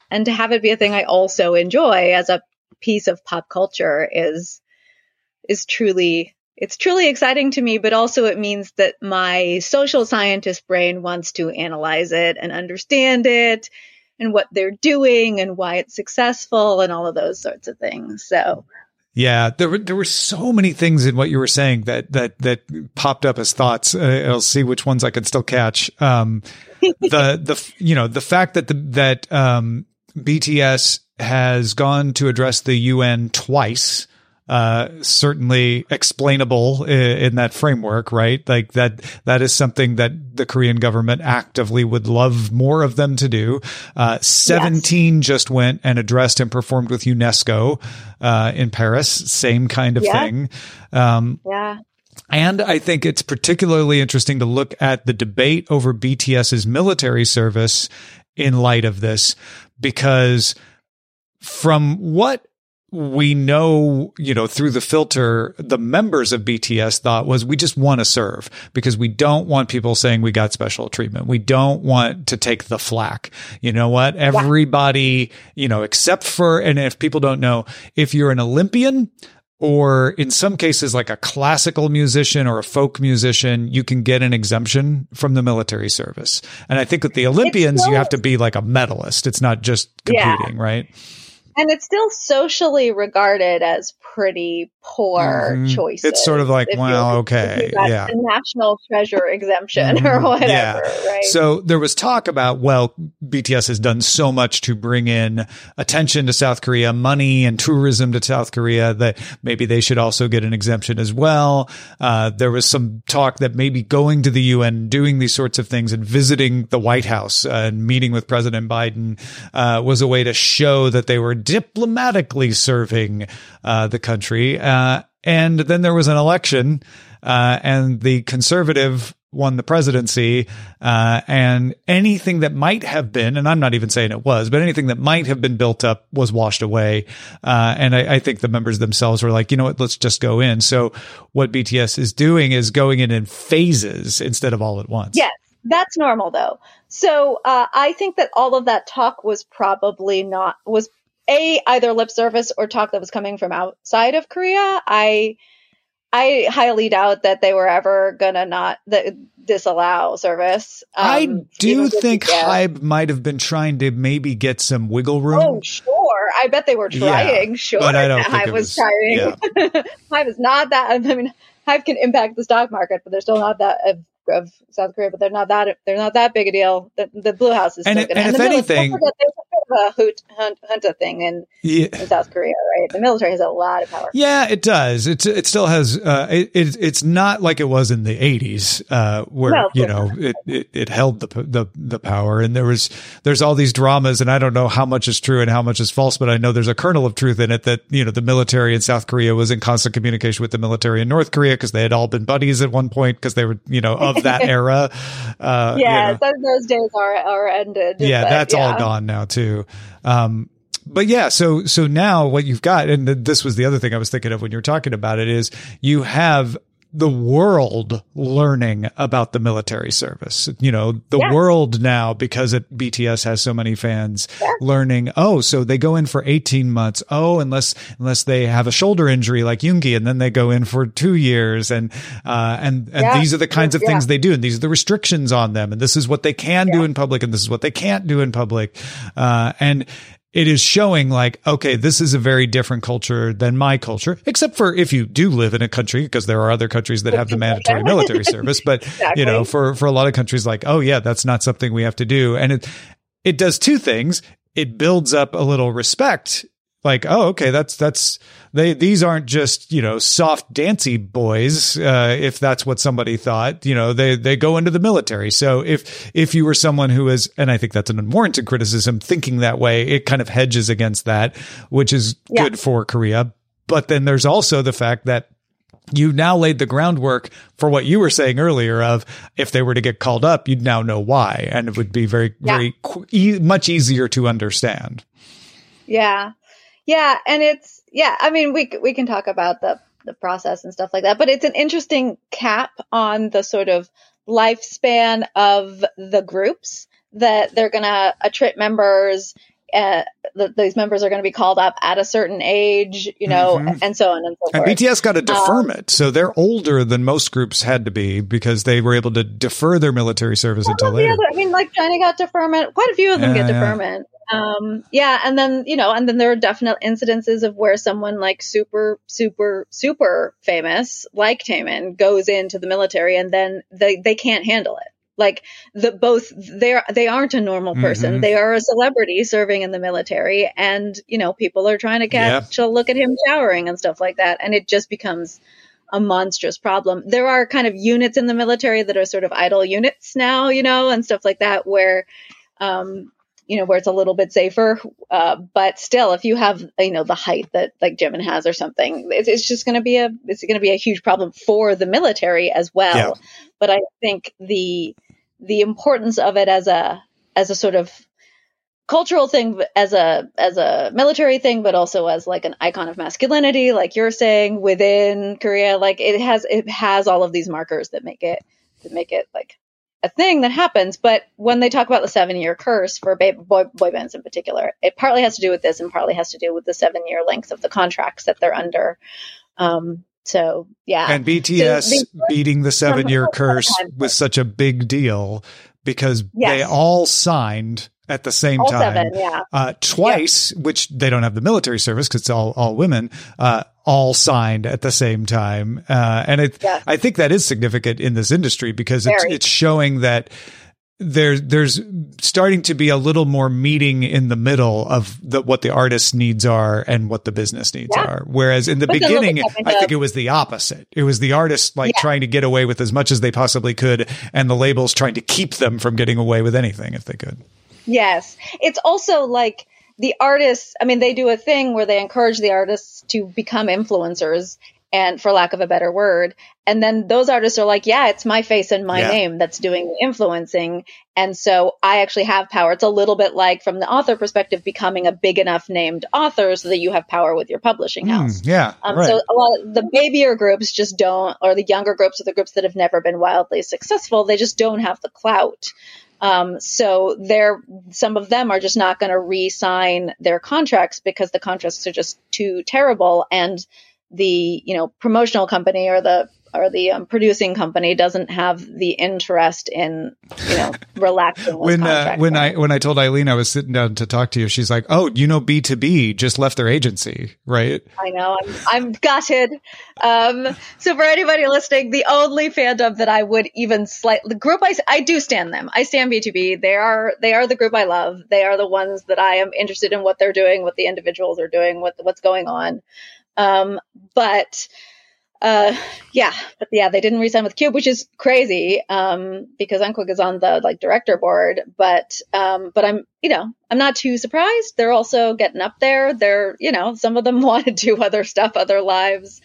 and to have it be a thing I also enjoy as a piece of pop culture is is truly it's truly exciting to me, but also it means that my social scientist brain wants to analyze it and understand it and what they're doing and why it's successful and all of those sorts of things. So yeah, there were there were so many things in what you were saying that that that popped up as thoughts. Uh, I'll see which ones I can still catch. Um, the the you know the fact that the that um, B T S has gone to address the U N twice. Uh, certainly explainable in, in that framework, right? Like that, that is something that the Korean government actively would love more of them to do. Uh, seventeen yes. just went and addressed and performed with UNESCO, uh, in Paris. Same kind of yeah. thing. Um, yeah. And I think it's particularly interesting to look at the debate over BTS's military service in light of this, because from what we know, you know, through the filter, the members of B T S thought was we just want to serve because we don't want people saying we got special treatment. We don't want to take the flack. You know what? Everybody, you know, except for, and if people don't know, if you're an Olympian or in some cases like a classical musician or a folk musician, you can get an exemption from the military service. And I think with the Olympians, still, you have to be like a medalist. It's not just competing, yeah. right? And it's still socially regarded as pretty poor mm-hmm. choices. It's sort of like, well, okay, yeah, the national treasure exemption mm-hmm. or whatever, yeah. right? So there was talk about, well, B T S has done so much to bring in attention to South Korea, money and tourism to South Korea, that maybe they should also get an exemption as well. Uh, there was some talk that maybe going to the U N, doing these sorts of things and visiting the White House uh, and meeting with President Biden uh, was a way to show that they were diplomatically serving uh, the country. Uh, and then there was an election, uh, and the conservative won the presidency, uh, and anything that might have been, and I'm not even saying it was, but anything that might have been built up was washed away. Uh, and I, I think the members themselves were like, you know what, let's just go in. So what B T S is doing is going in in phases instead of all at once. Yes. That's normal though. So, uh, I think that all of that talk was probably not, was A, either lip service or talk that was coming from outside of Korea. I I highly doubt that they were ever gonna not th- disallow service. Um, I do think Hybe might have been trying to maybe get some wiggle room. Oh, sure. I bet they were trying. Yeah, sure, but I don't think Hybe it was, was trying. Yeah. Hybe is not that. I mean, Hybe can impact the stock market, but they're still not that. Uh, of South Korea, but they're not that they're not that big a deal. The, the Blue House is still and, good. And, and if anything, there's a bit of a hoot hunt, hunta thing in, yeah. in South Korea, right? The military has a lot of power. Yeah, it does. It it still has. Uh, it, it it's not like it was in the eighties, uh, where no, you know it, it it held the the the power, and there was there's all these dramas, and I don't know how much is true and how much is false, but I know there's a kernel of truth in it that you know the military in South Korea was in constant communication with the military in North Korea because they had all been buddies at one point because they were you know of that era. Uh, yeah, you know. so those days are are ended. Yeah, but, that's yeah. all gone now too. Um, but yeah, so so now what you've got, and this was the other thing I was thinking of when you were talking about it, is you have the world learning about the military service. You know, the yeah. world now, because it, B T S has so many fans, yeah. learning, oh, so they go in for eighteen months. Oh, unless unless they have a shoulder injury like Yoongi, and then they go in for two years. And uh, and and yeah. these are the kinds of yeah. things they do, and these are the restrictions on them, and this is what they can do in public, and this is what they can't do in public. Uh, and it is showing like, okay, this is a very different culture than my culture, except for if you do live in a country, because there are other countries that have the mandatory military service. But, exactly. you know, for, for a lot of countries like, oh, yeah, that's not something we have to do. And it, it does two things. It builds up a little respect. Like, oh, okay, that's, that's, they, these aren't just, you know, soft dancey boys. Uh, if that's what somebody thought, you know, they, they go into the military. So if, if you were someone who is, and I think that's an unwarranted criticism, thinking that way, it kind of hedges against that, which is yeah. good for Korea. But then there's also the fact that you now laid the groundwork for what you were saying earlier of if they were to get called up, you'd now know why. And it would be very, yeah. very e- much easier to understand. Yeah. Yeah, and it's yeah. I mean, we we can talk about the the process and stuff like that, but it's an interesting cap on the sort of lifespan of the groups that they're gonna attrit members uh, th- these members are going to be called up at a certain age, you know, Mhm. and so on and so And forth. B T S got a deferment, Um, so they're older than most groups had to be because they were able to defer their military service until Some of the later. other- I mean, like China got deferment. Quite a few of them Yeah, get yeah. deferment. Um, yeah, and then you know, and then there are definite incidences of where someone like super, super, super famous, like Taemin, goes into the military and then they they can't handle it. Like the both they're they aren't a normal person. Mhm. They are a celebrity serving in the military, and you know, people are trying to catch a look at him showering and stuff like that, and it just becomes a monstrous problem. There are kind of units in the military that are sort of idle units now, you know, and stuff like that, where, um, you know, where it's a little bit safer. Uh, but still, if you have, you know, the height that like Jimin has or something, it's, it's just going to be a, it's going to be a huge problem for the military as well. Yeah. But I think the, the importance of it as a, as a sort of cultural thing, as a as a military thing, but also as like an icon of masculinity, like you're saying, within Korea, like it has it has all of these markers that make it that make it like a thing that happens. But when they talk about the seven year curse for ba- boy, boy bands in particular, it partly has to do with this and partly has to do with the seven year length of the contracts that they're under. Um, so yeah, And B T S So the- beating the seven year curse was such a big deal because Yes. they all signed at the same all time. seven, yeah. Uh, twice, which they don't have the military service because it's all, all women, uh, all signed at the same time. Uh, and it, Yes. I think that is significant in this industry because it's, Very. it's showing that there, there's starting to be a little more meeting in the middle of the, what the artist's needs are and what the business needs Yeah. are. Whereas in the But then look beginning, at Kevin I think Dove. it was the opposite. It was the artist like Yeah. trying to get away with as much as they possibly could and the labels trying to keep them from getting away with anything if they could. Yes. It's also like the artists, I mean, they do a thing where they encourage the artists to become influencers, and for lack of a better word. And then those artists are like, yeah, it's my face and my Yeah. name that's doing the influencing. And so I actually have power. It's a little bit like, from the author perspective, becoming a big enough named author so that you have power with your publishing house. Mm, yeah. Um, right. So a lot of the babier groups just don't, or the younger groups or the groups that have never been wildly successful, they just don't have the clout. Um, so they're, some of them are just not going to re-sign their contracts because the contracts are just too terrible. And the, you know, promotional company or the, or the um, producing company doesn't have the interest in, you know, relaxing those when uh, contracts. when I when I told Eileen I was sitting down to talk to you, she's like, "Oh, you know, B two B just left their agency, right?" I know, I'm, I'm gutted. Um, so for anybody listening, the only fandom that I would even slightly, the group I, I do stand them. I stand B two B. They are, they are the group I love. They are the ones that I am interested in what they're doing, what the individuals are doing, what, what's going on. Um, but, uh, yeah, but yeah, they didn't re-sign with Cube, which is crazy, um, because Unquick is on the like director board, but, um, but I'm, you know, I'm not too surprised. They're also getting up there. They're, you know, some of them want to do other stuff, other lives.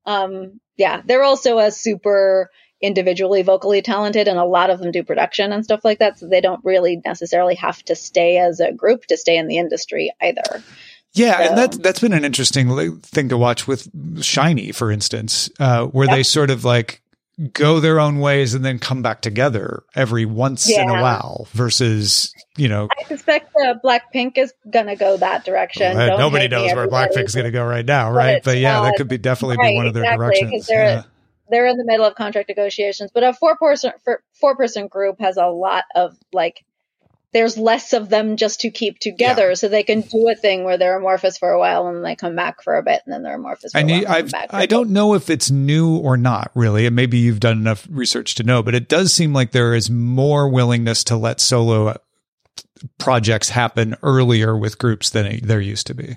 Um, yeah, they're also a super individually vocally talented, and a lot of them do production and stuff like that. So they don't really necessarily have to stay as a group to stay in the industry either. Yeah, So- and that's that's been an interesting li- thing to watch with Shiny, for instance, uh, where Yep. they sort of like go their own ways and then come back together every once in a Yeah. while versus, you know, I suspect uh, Blackpink is gonna go that direction. uh, Don't nobody hate me, knows where everybody. Blackpink's going to go right now, But right? it's But yeah, that not- could be definitely right, be one of their exactly, directions. 'cause they're- Yeah. They're in the middle of contract negotiations, but a four person four person group has a lot of like. There's less of them just to keep together, Yeah. so they can do a thing where they're amorphous for a while and then they come back for a bit, and then they're amorphous for And a while. you- and I've, come back for a I bit. don't know if it's new or not, really. And maybe you've done enough research to know, but it does seem like there is more willingness to let solo projects happen earlier with groups than it, there used to be.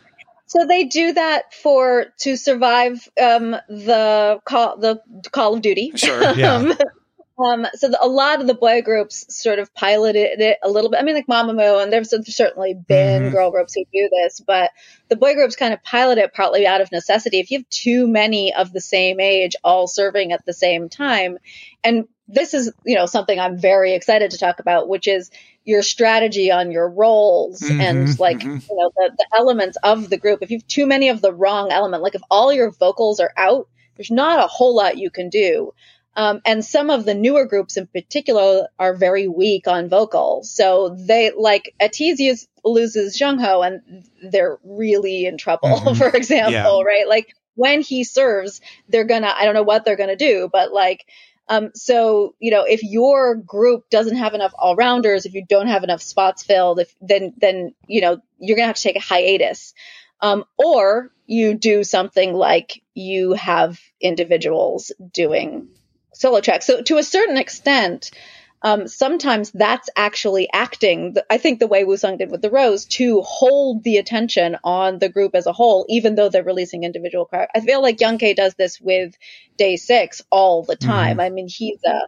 So they do that for to survive um, the call the Call of Duty. Sure, yeah. um, um, so the, a lot of the boy groups sort of piloted it a little bit. I mean, like Mamamoo, and there's certainly been Mhm. girl groups who do this, but the boy groups kind of pilot it partly out of necessity. If you have too many of the same age all serving at the same time, and this is, you know, something I'm very excited to talk about, which is your strategy on your roles Mhm, and like, mhm. you know, the, the elements of the group. If you have too many of the wrong element, like if all your vocals are out, there's not a whole lot you can do. Um, and some of the newer groups in particular are very weak on vocal. So they, like, Atizia loses Jungho and they're really in trouble, mm-hmm. for example, yeah. right? Like, when he serves, they're gonna, I don't know what they're gonna do, but like, um, so, you know, if your group doesn't have enough all-rounders, if you don't have enough spots filled, if then, then, you know, you're gonna have to take a hiatus. Um, or you do something like you have individuals doing solo tracks. So to a certain extent, um, sometimes that's actually acting, I think the way Woo-sung did with the Rose, to hold the attention on the group as a whole, even though they're releasing individual tracks. I feel like Young K does this with Day Six all the time. Mm-hmm. I mean, he's a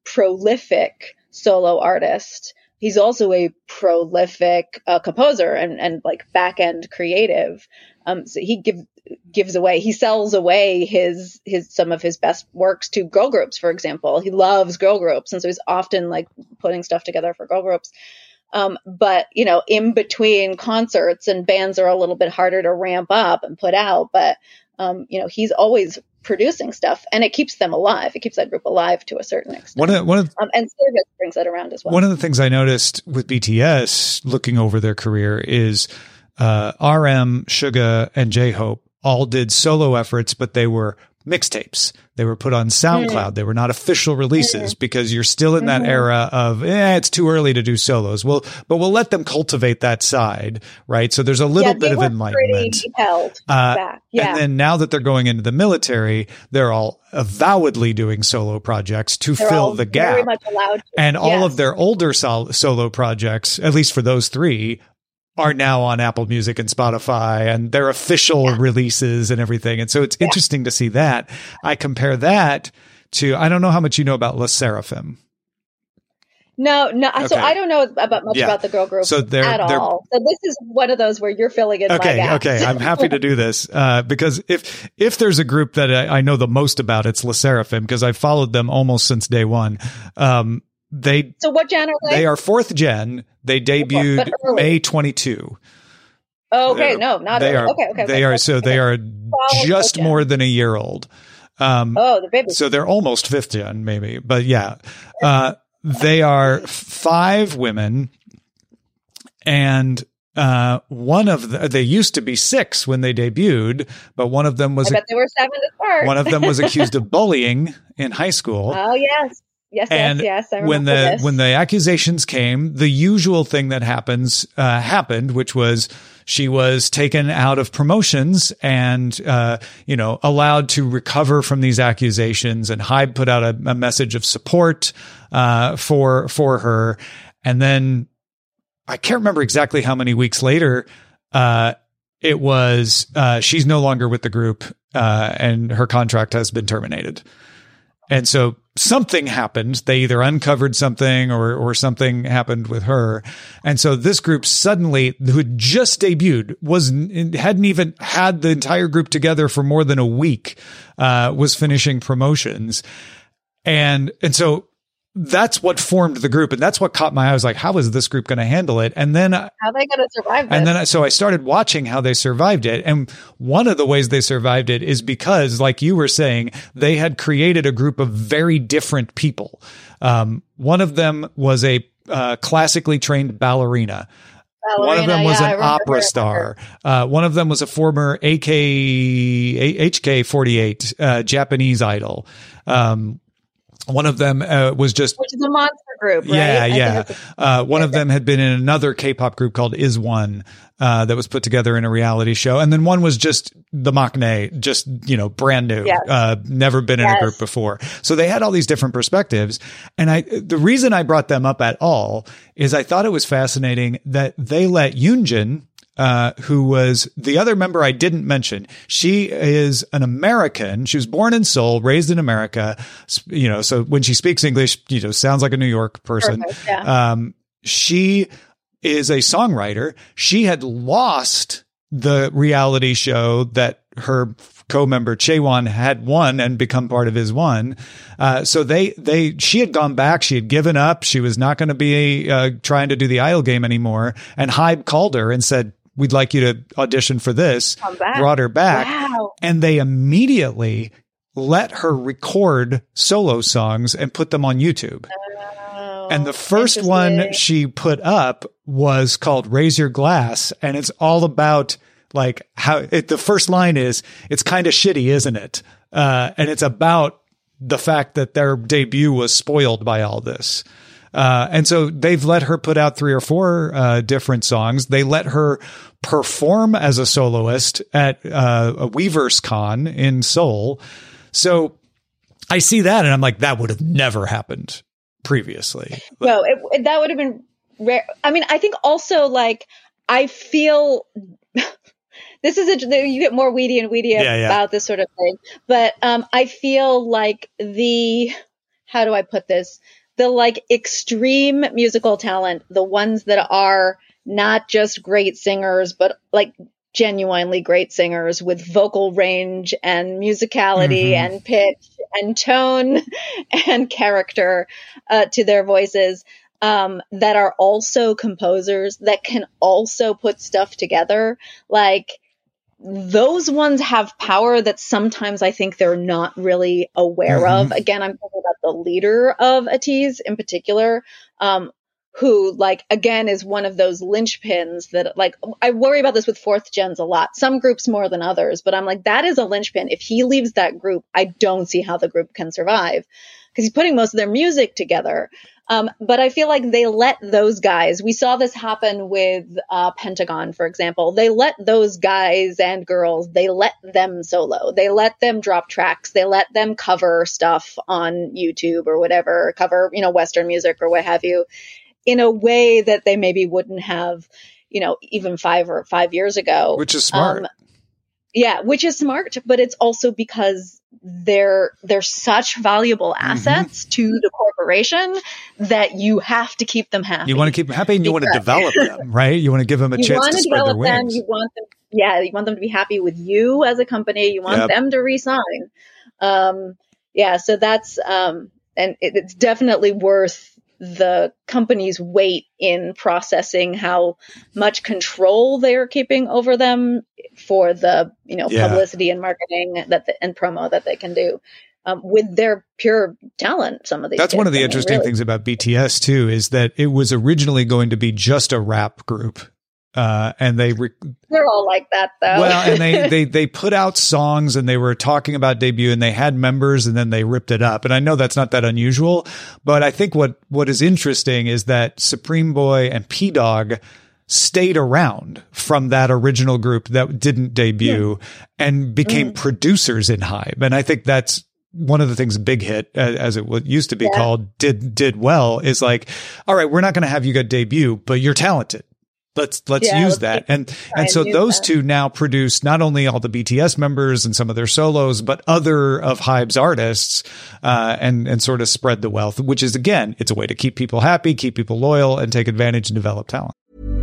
prolific solo artist. He's also a prolific uh, composer and, and like back-end creative. Um, so he give, gives away, he sells away his, his, some of his best works to girl groups, for example. He loves girl groups. And so he's often like putting stuff together for girl groups. Um, but, you know, in between concerts, and bands are a little bit harder to ramp up and put out, but, um, you know, he's always producing stuff, and it keeps them alive. It keeps that group alive to a certain extent. One of, one of, um, and Service brings that around as well. One of the things I noticed with B T S looking over their career is uh, R M, Suga, and J-Hope all did solo efforts, but they were mixtapes. They were put on SoundCloud. Mm. They were not official releases mm. because you're still in that mm. era of, eh, it's too early to do solos. Well, but we'll let them cultivate that side, right? So there's a little yeah, bit of enlightenment. Held uh, back. Yeah. And then now that they're going into the military, they're all avowedly doing solo projects to they're fill the gap. Very much allowed to. And all yes. of their older sol- solo projects, at least for those three, are now on Apple Music and Spotify, and their official yeah. releases and everything. And so it's yeah. interesting to see that. I compare that to, I don't know how much you know about Le Sserafim. No, no. Okay. So I don't know about much yeah. about the girl group so they're, at they're, all. So this is one of those where you're filling in okay, my gaps. Okay, I'm happy to do this uh, because if if there's a group that I, I know the most about, it's Le Sserafim, because I've followed them almost since day one. Um, They so what gen are they? They are fourth gen. They debuted May twenty-second. Oh, okay, no, not they early. are. Okay, okay. They okay, are okay, so okay. they are just more than a year old. Um, oh, the baby. So they're almost fifth gen, maybe, but yeah, uh, they are five women, and uh, one of the, they used to be six when they debuted, but one of them was I bet they were seven to start. One of them was accused of bullying in high school. Oh yes. Yes, and yes, yes. I when the this. when the accusations came, the usual thing that happens uh, happened, which was she was taken out of promotions and uh, you know allowed to recover from these accusations. And Hybe put out a, a message of support uh, for for her. And then I can't remember exactly how many weeks later uh, it was. Uh, she's no longer with the group, uh, and her contract has been terminated. And so something happened. They either uncovered something or or something happened with her. And so this group suddenly, who had just debuted, was hadn't even had the entire group together for more than a week, uh, was finishing promotions. And and so that's what formed the group. And that's what caught my eye. I was like, how is this group going to handle it? And then how are they going to survive this? And then so I started watching how they survived it. And one of the ways they survived it is because, like you were saying, they had created a group of very different people. Um, one of them was a uh, classically trained ballerina. Ballerina, one of them was yeah, an opera her, star. Uh, one of them was a former A K H K forty-eight uh, Japanese idol. Um, One of them uh, was just, which is a monster group, right? Yeah, yeah. Uh, one of them had been in another K-pop group called Is One uh, that was put together in a reality show, and then one was just the maknae, just you know, brand new, yes. uh, never been in yes. a group before. So they had all these different perspectives, and I the reason I brought them up at all is I thought it was fascinating that they let Yoonjin, Uh, who was the other member I didn't mention. She is an American. She was born in Seoul, raised in America. You know, so when she speaks English, you know, sounds like a New York person. Perfect, yeah. Um, she is a songwriter. She had lost the reality show that her co-member Chaewon had won and become part of Is One. Uh, so they, they, she had gone back. She had given up. She was not going to be uh, trying to do the idol game anymore. And Hybe called her and said, we'd like you to audition for this, brought her back. Wow. And they immediately let her record solo songs and put them on YouTube. Oh, and the first one she put up was called Raise Your Glass. And it's all about like how it, the first line is, it's kind of shitty, isn't it? Uh, and it's about the fact that their debut was spoiled by all this. Uh, and so they've let her put out three or four uh, different songs. They let her perform as a soloist at uh, a Weavers Con in Seoul. So I see that and I'm like, that would have never happened previously. No, it, it, that would have been rare. I mean, I think also like, I feel this is a, you get more weedy and weedy yeah, yeah. about this sort of thing, but um, I feel like the, how do I put this? The like extreme musical talent, the ones that are not just great singers, but like genuinely great singers with vocal range and musicality mm-hmm. and pitch and tone and character uh, to their voices, um, that are also composers that can also put stuff together. Like those ones have power that sometimes I think they're not really aware mm-hmm. of. Again, I'm talking about the leader of ATEEZ in particular, um, who like, again, is one of those linchpins that like, I worry about this with fourth gens a lot, some groups more than others, but I'm like, that is a linchpin. If he leaves that group, I don't see how the group can survive because he's putting most of their music together. Um, but I feel like they let those guys, we saw this happen with uh, Pentagon, for example. They let those guys and girls, they let them solo. They let them drop tracks. They let them cover stuff on YouTube or whatever, cover, you know, Western music or what have you, in a way that they maybe wouldn't have, you know, even five or five years ago. Which is smart. Um, yeah, which is smart, but it's also because they're they're such valuable assets mm-hmm. to the corporation that you have to keep them happy. You want to keep them happy and you want to develop them, right? You want to give them a you chance to, to spread their wings. Them, you want them, yeah, you want them to be happy with you as a company. You want yep. them to resign. Um, yeah, so that's um, and it, it's definitely worth the company's weight in processing how much control they're keeping over them for the, you know, yeah. publicity and marketing that the, and promo that they can do um, with their pure talent. Some of these. That's kids, one of the I mean, interesting really. things about B T S too, is that it was originally going to be just a rap group. Uh, and they, re- they're all like that though. Well, and they, they, they put out songs and they were talking about debut and they had members and then they ripped it up. And I know that's not that unusual, but I think what, what is interesting is that Supreme Boy and P Dog stayed around from that original group that didn't debut yeah. and became mm. producers in Hybe. And I think that's one of the things Big Hit, as it used to be yeah. called, did, did well is like, all right, we're not going to have you get debut, but you're talented. Let's, let's yeah, use let's that. And, and so those that. two now produce not only all the B T S members and some of their solos, but other of Hybe's artists, uh, and, and sort of spread the wealth, which is again, it's a way to keep people happy, keep people loyal and take advantage and develop talent.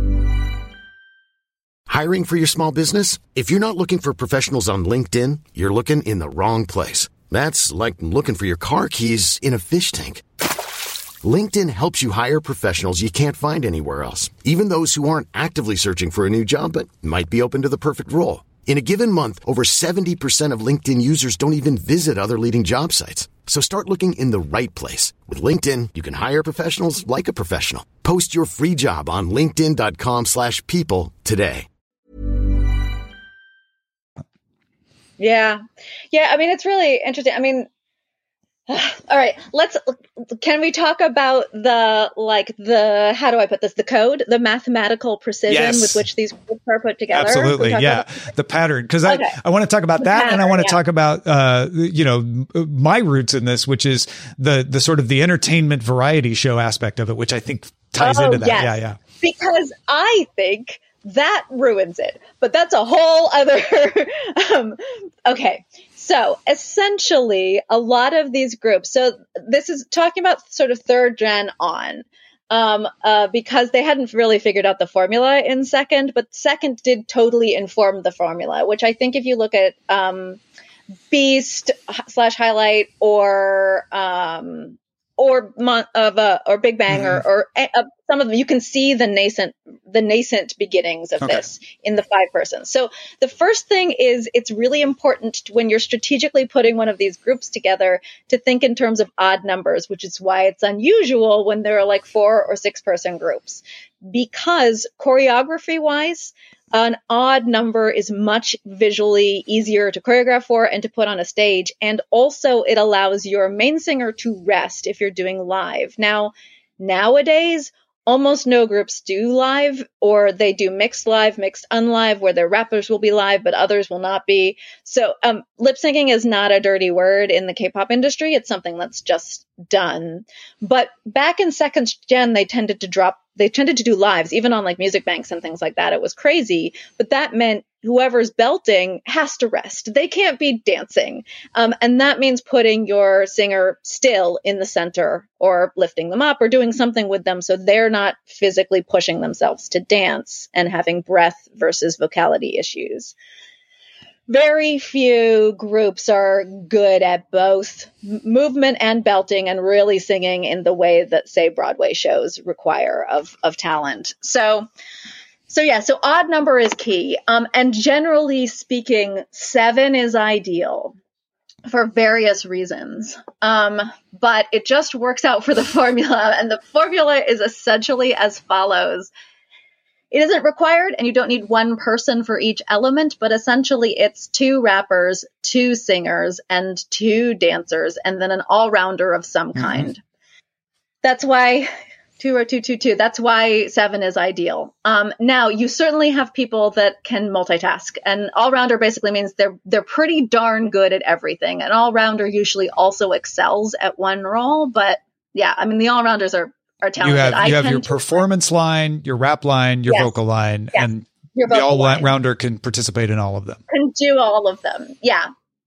Hiring for your small business? If you're not looking for professionals on LinkedIn, you're looking in the wrong place. That's like looking for your car keys in a fish tank. LinkedIn helps you hire professionals you can't find anywhere else, even those who aren't actively searching for a new job but might be open to the perfect role. In a given month, over seventy percent of LinkedIn users don't even visit other leading job sites. So start looking in the right place. With LinkedIn, you can hire professionals like a professional. Post your free job on linkedin dot com slash people today. Yeah. Yeah, I mean, it's really interesting. I mean, all right, let's, can we talk about the, like the, how do I put this? The code, the mathematical precision yes. with which these groups are put together. Absolutely. Yeah. The pattern. Cause okay. I, I want to talk about the that. Pattern, and I want to yeah. talk about, uh, you know, my roots in this, which is the, the sort of the entertainment variety show aspect of it, which I think ties oh, into that. Yes. Yeah. Yeah. Because I think that ruins it, but that's a whole other, um, okay. So essentially, a lot of these groups, so this is talking about sort of third gen on, um, uh, because they hadn't really figured out the formula in second, but second did totally inform the formula, which I think if you look at um, Beast slash Highlight or um, or mon- of uh, or Big Bang mm-hmm. or or uh, some of them, you can see the nascent the nascent beginnings of okay. this in the five persons. So the first thing is it's really important to, when you're strategically putting one of these groups together to think in terms of odd numbers, which is why it's unusual when there are like four or six person groups, because choreography wise, an odd number is much visually easier to choreograph for and to put on a stage. And also it allows your main singer to rest if you're doing live. Now, nowadays, almost no groups do live, or they do mixed live, mixed unlive, where their rappers will be live, but others will not be. So um, lip syncing is not a dirty word in the K-pop industry. It's something that's just done. But back in second gen, they tended to drop, they tended to do lives, even on like music banks and things like that. It was crazy, but that meant whoever's belting has to rest. They can't be dancing. Um, and that means putting your singer still in the center or lifting them up or doing something with them so they're not physically pushing themselves to dance and having breath versus vocality issues. Very few groups are good at both movement and belting and really singing in the way that, say, Broadway shows require of, of talent. So, so yeah, so odd number is key. Um, and generally speaking, seven is ideal for various reasons. Um, but it just works out for the formula. And the formula is essentially as follows. It isn't required, and you don't need one person for each element, but essentially it's two rappers, two singers, and two dancers, and then an all-rounder of some mm-hmm. kind. That's why two or two, two, two. That's why seven is ideal. Um, now, you certainly have people that can multitask, and all-rounder basically means they're they're pretty darn good at everything. An all-rounder usually also excels at one role, but yeah, I mean the all-rounders are. Are talented. You have, I you have your performance line, your rap line, your yes. vocal line, yes. and your the all-rounder can participate in all of them. Can do all of them, yeah.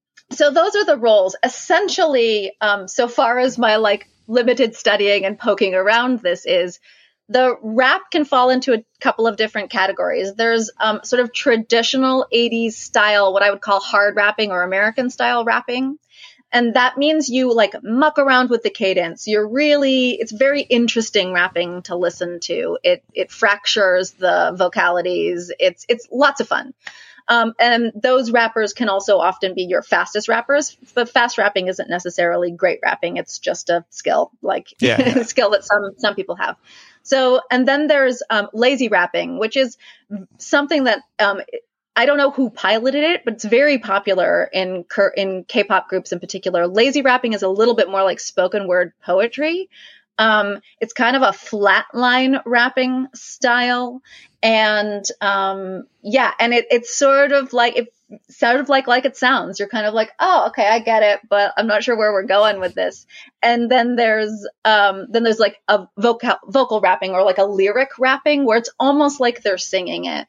So those are the roles. Essentially, um, so far as my like limited studying and poking around this is, the rap can fall into a couple of different categories. There's um, sort of traditional eighties style, what I would call hard rapping or American style rapping. And that means you like muck around with the cadence. You're really, it's very interesting rapping to listen to. It, it fractures the vocalities. It's, it's lots of fun. Um, and those rappers can also often be your fastest rappers, but fast rapping isn't necessarily great rapping. It's just a skill, like yeah, yeah. a skill that some, some people have. So, and then there's, um, lazy rapping, which is something that, um, I don't know who piloted it, but it's very popular in in K-pop groups in particular. Lazy rapping is a little bit more like spoken word poetry. Um, it's kind of a flatline rapping style. And um, yeah, and it, it's sort of like, it sort of like, like it sounds. You're kind of like, oh, okay, I get it, but I'm not sure where we're going with this. And then there's, um, then there's like a vocal, vocal rapping or like a lyric rapping where it's almost like they're singing it.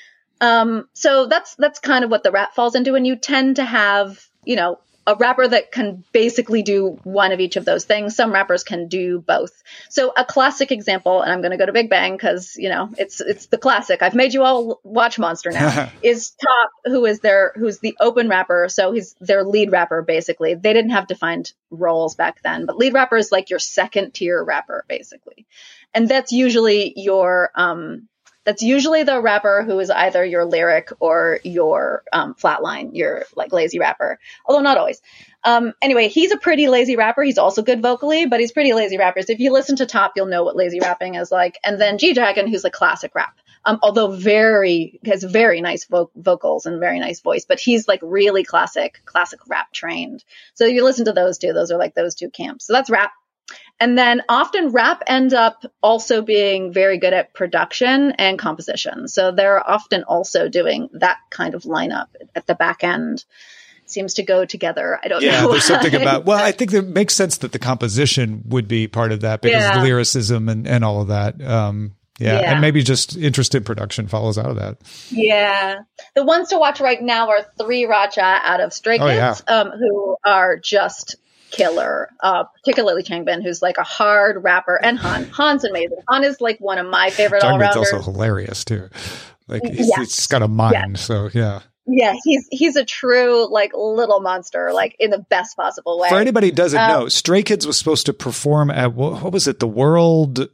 Um, so that's, that's kind of what the rap falls into. And you tend to have, you know, a rapper that can basically do one of each of those things. Some rappers can do both. So a classic example, and I'm going to go to Big Bang because, you know, it's, it's the classic. I've made you all watch Monster now, is Top, who is their, who's the open rapper. So he's their lead rapper, basically. They didn't have defined roles back then, but lead rapper is like your second tier rapper, basically. And that's usually your, um, That's usually the rapper who is either your lyric or your um, flatline, your like lazy rapper, although not always. Um, anyway, he's a pretty lazy rapper. He's also good vocally, but he's pretty lazy rapper. So if you listen to Top, you'll know what lazy rapping is like. And then G-Dragon, who's like classic rap, um, although very has very nice vo- vocals and very nice voice, but he's like really classic, classic rap trained. So you listen to those two; those are like those two camps. So that's rap. And then often rap ends up also being very good at production and composition. So they're often also doing that kind of lineup at the back end. Seems to go together. I don't yeah, know. Yeah, there's something about, well, I think it makes sense that the composition would be part of that because yeah. of the lyricism and, and all of that. Um, yeah. yeah. And maybe just interest in production follows out of that. Yeah. The ones to watch right now are Three Racha out of Stray Kids, oh, yeah. um, who are just killer, uh, particularly Changbin, who's like a hard rapper, and Han. Han's amazing. Han is like one of my favorite all-rounders. Changbin's also hilarious too. Like he's, yes. he's got a mind, yes. so yeah. Yeah, he's he's a true like little monster, like in the best possible way. For anybody who doesn't um, know, Stray Kids was supposed to perform at what, what was it, the World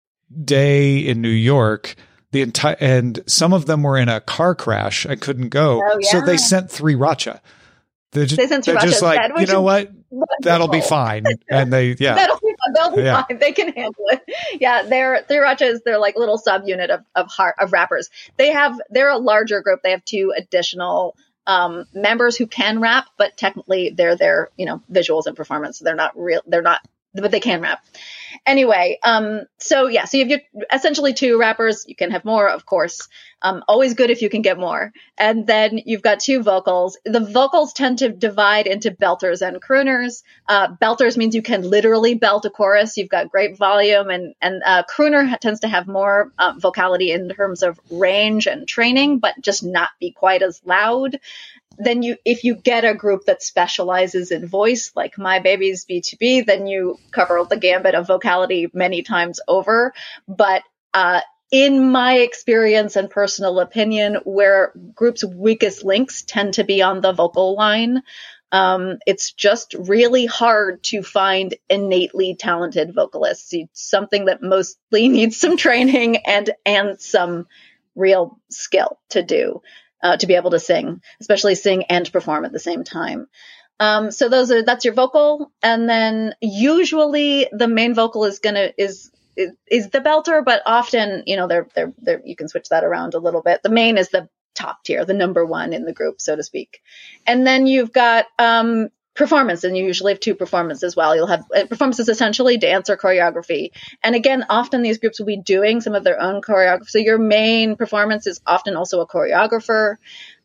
Day in New York. The entire and some of them were in a car crash and couldn't go, oh, yeah. so they sent Sriracha. They're just, they sent they're just like, instead, you know what, wonderful. That'll be fine. And they, yeah, that'll be fine. They'll be yeah. fine. They can handle it. Yeah, they're Sriracha is their like little subunit of of heart of rappers. They have they're a larger group. They have two additional um, members who can rap, but technically they're their you know visuals and performance. They're not real. They're not, but they can rap. Anyway, um, so yeah, so you have your essentially two rappers. You can have more, of course. Um, always good if you can get more. And then you've got two vocals. The vocals tend to divide into belters and crooners. Uh, belters means you can literally belt a chorus. You've got great volume, and and uh, crooner tends to have more uh, vocality in terms of range and training, but just not be quite as loud. Then you, if you get a group that specializes in voice, like My Baby's B two B, then you cover the gambit of vocality many times over. But uh, in my experience and personal opinion, where groups' weakest links tend to be on the vocal line, um, it's just really hard to find innately talented vocalists. It's something that mostly needs some training and and some real skill to do. Uh, to be able to sing, especially sing and perform at the same time. Um, so those are that's your vocal, and then usually the main vocal is gonna is is, is the belter, but often you know they're they're they're you can switch that around a little bit. The main is the top tier, the number one in the group, so to speak, and then you've got um, performance, and you usually have two performances as well. You'll have uh, performances essentially dance or choreography. And again, often these groups will be doing some of their own choreography. So your main performance is often also a choreographer.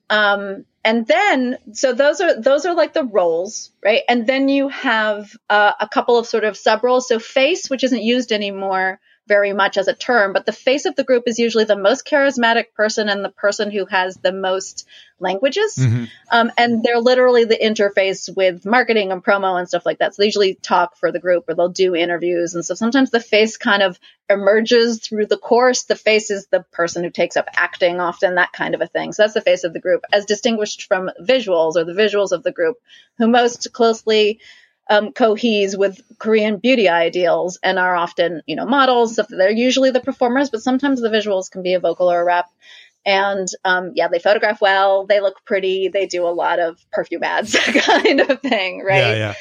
Um, and then, so those are, those are like the roles, right? And then you have uh, a couple of sort of sub roles. So face, which isn't used anymore very much as a term, but the face of the group is usually the most charismatic person and the person who has the most languages. Mm-hmm. Um, and they're literally the interface with marketing and promo and stuff like that. So they usually talk for the group or they'll do interviews. And so sometimes the face kind of emerges through the course. The face is the person who takes up acting often, that kind of a thing. So that's the face of the group, as distinguished from visuals, or the visuals of the group, who most closely Um, cohes with Korean beauty ideals and are often, you know, models. So they're usually the performers, but sometimes the visuals can be a vocal or a rap. And um, yeah, they photograph well, they look pretty, they do a lot of perfume ads kind of thing, right? Yeah, yeah.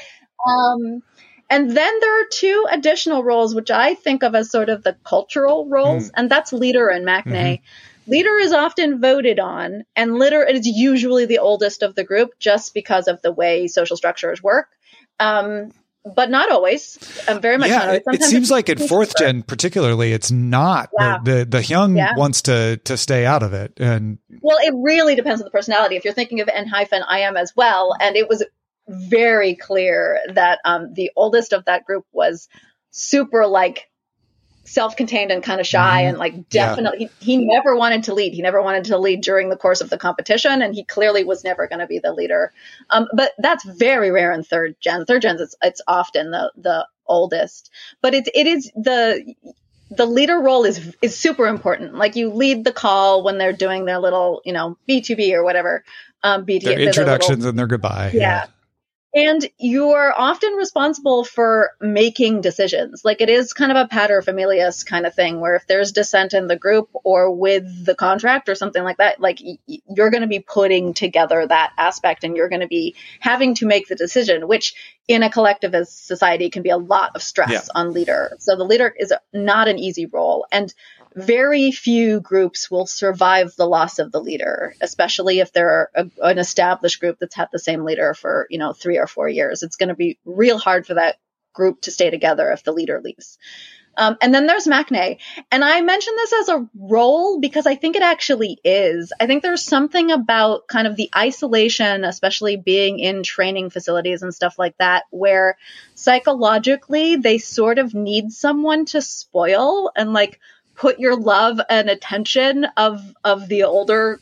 Um, and then there are two additional roles, which I think of as sort of the cultural roles, mm. and that's leader and maknae. Mm-hmm. Leader is often voted on, and leader is usually the oldest of the group just because of the way social structures work. Um, but not always. Um, very much yeah, not always. Sometimes it seems like in fourth gen, particularly, it's not. Yeah. The, the the young yeah. wants to to stay out of it, and well, it really depends on the personality. If you're thinking of N hyphen, I am as well, and it was very clear that um, the oldest of that group was super like self-contained and kind of shy, mm-hmm. and like definitely yeah. he, he never wanted to lead. He never wanted to lead during the course of the competition, and he clearly was never going to be the leader. Um, but that's very rare in third gen. Third gens, it's it's often the the oldest. But it it is the the leader role is is super important. Like you lead the call when they're doing their little, you know, B two B or whatever. Um, B two B, their introductions their little, and their goodbye. Yeah. yeah. And you're often responsible for making decisions. Like it is kind of a paterfamilias kind of thing, where if there's dissent in the group or with the contract or something like that, like y- you're going to be putting together that aspect, and you're going to be having to make the decision, which in a collectivist society can be a lot of stress yeah. on leader. So the leader is not an easy role, and very few groups will survive the loss of the leader, especially if they're a, an established group that's had the same leader for, you know, three or four years. It's going to be real hard for that group to stay together if the leader leaves. Um, and then there's maknae. And I mention this as a role because I think it actually is. I think there's something about kind of the isolation, especially being in training facilities and stuff like that, where psychologically they sort of need someone to spoil and like put your love and attention of of the older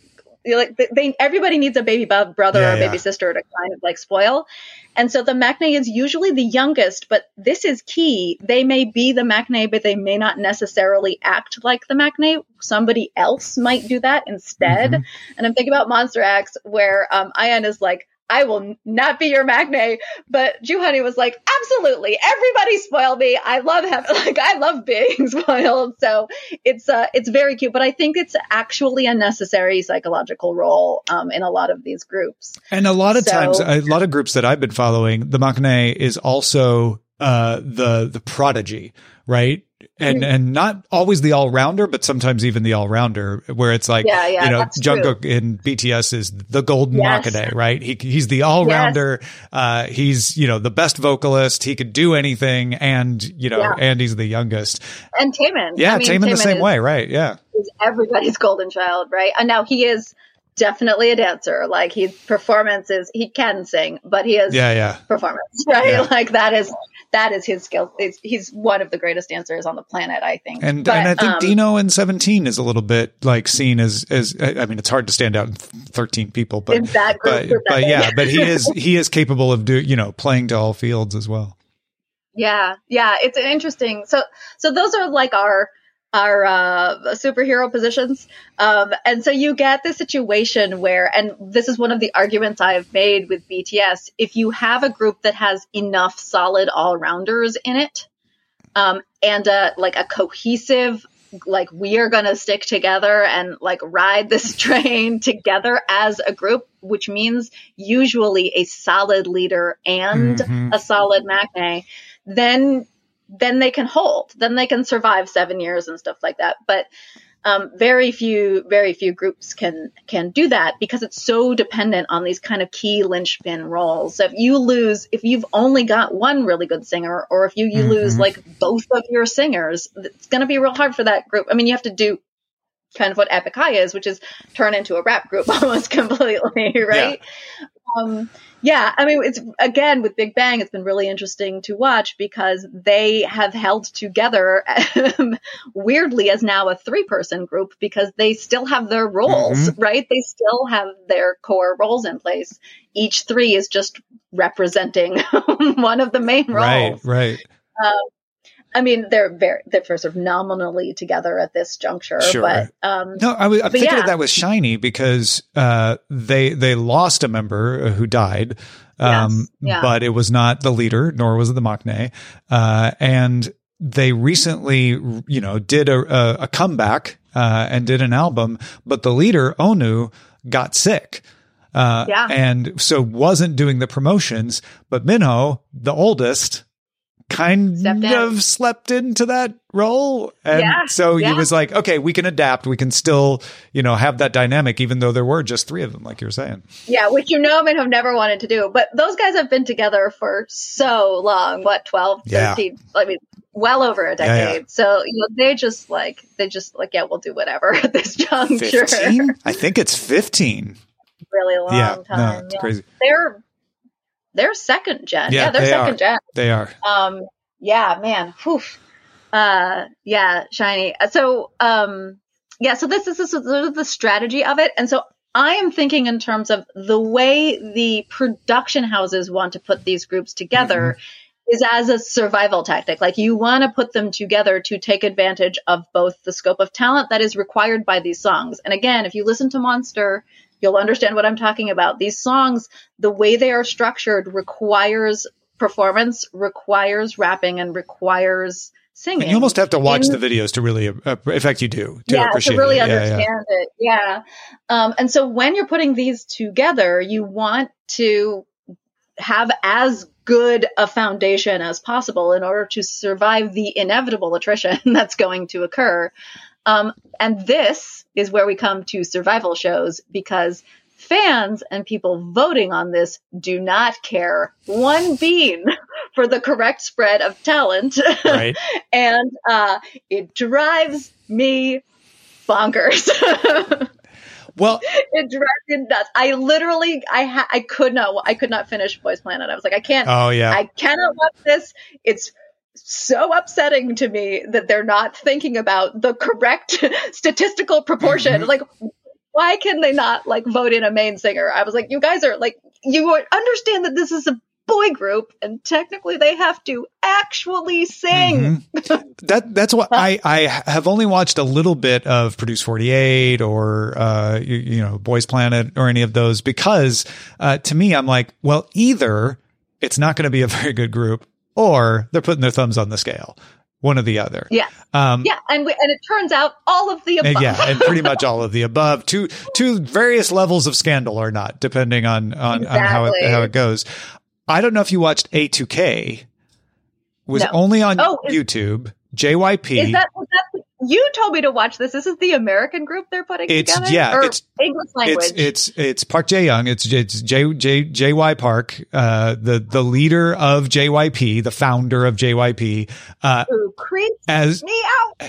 like they everybody needs a baby brother Yeah, or a baby yeah. sister to kind of like spoil. And so the maknae is usually the youngest, but this is key. They may be the maknae, but they may not necessarily act like the maknae. Somebody else might do that instead. Mhm. And I'm thinking about Monster X, where um, Ayan is like, I will not be your maknae, but Juhani was like, absolutely, everybody spoil me. I love having, like, I love being spoiled. So it's uh, it's very cute, but I think it's actually a necessary psychological role um, in a lot of these groups. And a lot of So- times, a lot of groups that I've been following, the maknae is also uh, the the prodigy, right? And Mm-hmm. and not always the all rounder, but sometimes even the all rounder, where it's like, Yeah, yeah, you know, that's true. Jungkook in B T S is the golden Yes. maknae, right? He he's the all rounder. Uh, he's you know the best vocalist. He could do anything, and you know, Yeah. and he's the youngest. And Taemin. Yeah, I mean, Taemin the same is- way, right? Yeah. is everybody's golden child, right? And now he is definitely a dancer. Like his performance is, he can sing, but he has Yeah, yeah. performance, right? Yeah. Like that is, that is his skill. It's, he's one of the greatest dancers on the planet, I think. And But, and I think um, Dino in seventeen is a little bit like seen as as I I mean it's hard to stand out in thirteen people, but In that group but, with that but big. yeah, but he is he is capable of do you know playing to all fields as well. Yeah, yeah, it's an interesting. So, so those are like our our uh, superhero positions, um, and so you get this situation where, and this is one of the arguments I've made with B T S. If you have a group that has enough solid all rounders in it, um, and a, like a cohesive, like we are gonna stick together and like ride this train together as a group, which means usually a solid leader and Mhm. a solid maknae, then then they can hold, then they can survive seven years and stuff like that. But um, very few, very few groups can can do that because it's so dependent on these kind of key linchpin roles. So if you lose, if you've only got one really good singer, or if you, you lose Mhm. like both of your singers, it's going to be real hard for that group. I mean, you have to do kind of what Epic High is, which is turn into a rap group almost completely, right? Um, yeah, I mean, it's again with Big Bang, it's been really interesting to watch because they have held together weirdly as now a three person group because they still have their roles, Mhm. right? They still have their core roles in place. Each three is just representing one of the main roles. Right, right. I mean, they're very, they're sort of nominally together at this juncture, Sure. but, um, No, I was I'm But thinking yeah. of that with Shiny because uh, they they lost a member who died, um, Yes, yeah. but it was not the leader, nor was it the maknae, uh, and they recently, you know, did a, a, a comeback uh, and did an album, but the leader Onu got sick. Uh, Yeah. and so wasn't doing the promotions, but Minho, the oldest, kind Stepped in. of slept into that role. And Yeah, so yeah. he was like, okay, we can adapt. We can still, you know, have that dynamic, even though there were just three of them, like you were saying. yeah, which you know men have never wanted to do. But those guys have been together for so long. What, twelve, Yeah. thirteen? I mean, well over a Yeah, yeah. decade. So, you know, they just like, they just like, yeah, we'll do whatever at this juncture. fifteen? I think it's fifteen. Really long Yeah, time. no, it's yeah. crazy. They're, they're second gen. Yeah, Yeah, they're they second are. gen. They are. Um, yeah, man. Whew. Uh, yeah, Shiny. So, um, yeah, so this, this is sort of the strategy of it. And so I am thinking in terms of the way the production houses want to put these groups together is as a survival tactic. Like you want to put them together to take advantage of both the scope of talent that is required by these songs. And again, if you listen to Monster, you'll understand what I'm talking about. These songs, the way they are structured requires performance, requires rapping, and requires singing. And you almost have to watch in- the videos to really, uh, in fact, you do, to yeah, appreciate to really it. Yeah, understand yeah. it. Yeah. Um, and so when you're putting these together, you want to have as good a foundation as possible in order to survive the inevitable attrition that's going to occur. Um, and this is where we come to survival shows because fans and people voting on this do not care one bean for the correct spread of talent. Right. And uh, it drives me bonkers. Well, It drives me nuts. I literally, I ha- I could not, I could not finish Boys Planet. I was like, I can't, oh, yeah. I cannot watch this. It's so upsetting to me that they're not thinking about the correct statistical proportion. Mhm. Like, why can they not like vote in a main singer? I was like, you guys are like, you understand that this is a boy group and technically they have to actually sing. Mm-hmm. That that's what I, I have only watched a little bit of Produce forty-eight or, uh, you, you know, Boys Planet or any of those because, uh, to me, I'm like, well, either it's not going to be a very good group or they're putting their thumbs on the scale. One or the other. Yeah. Um, yeah. And we, and it turns out all of the above. Yeah. And pretty much all of the above to, to various levels of scandal or not, depending on, on, exactly. on how it, how it goes. I don't know if you watched A two K. Was no. only on oh, YouTube. J Y P. Is that, is that, you told me to watch this. This is the American group they're putting it's, together? Yeah. Or it's English language? It's, it's, it's Park Jae-young. It's, it's J, J, J Y Park, uh, the, the leader of J Y P, the founder of J Y P. Uh, Who creeps as, me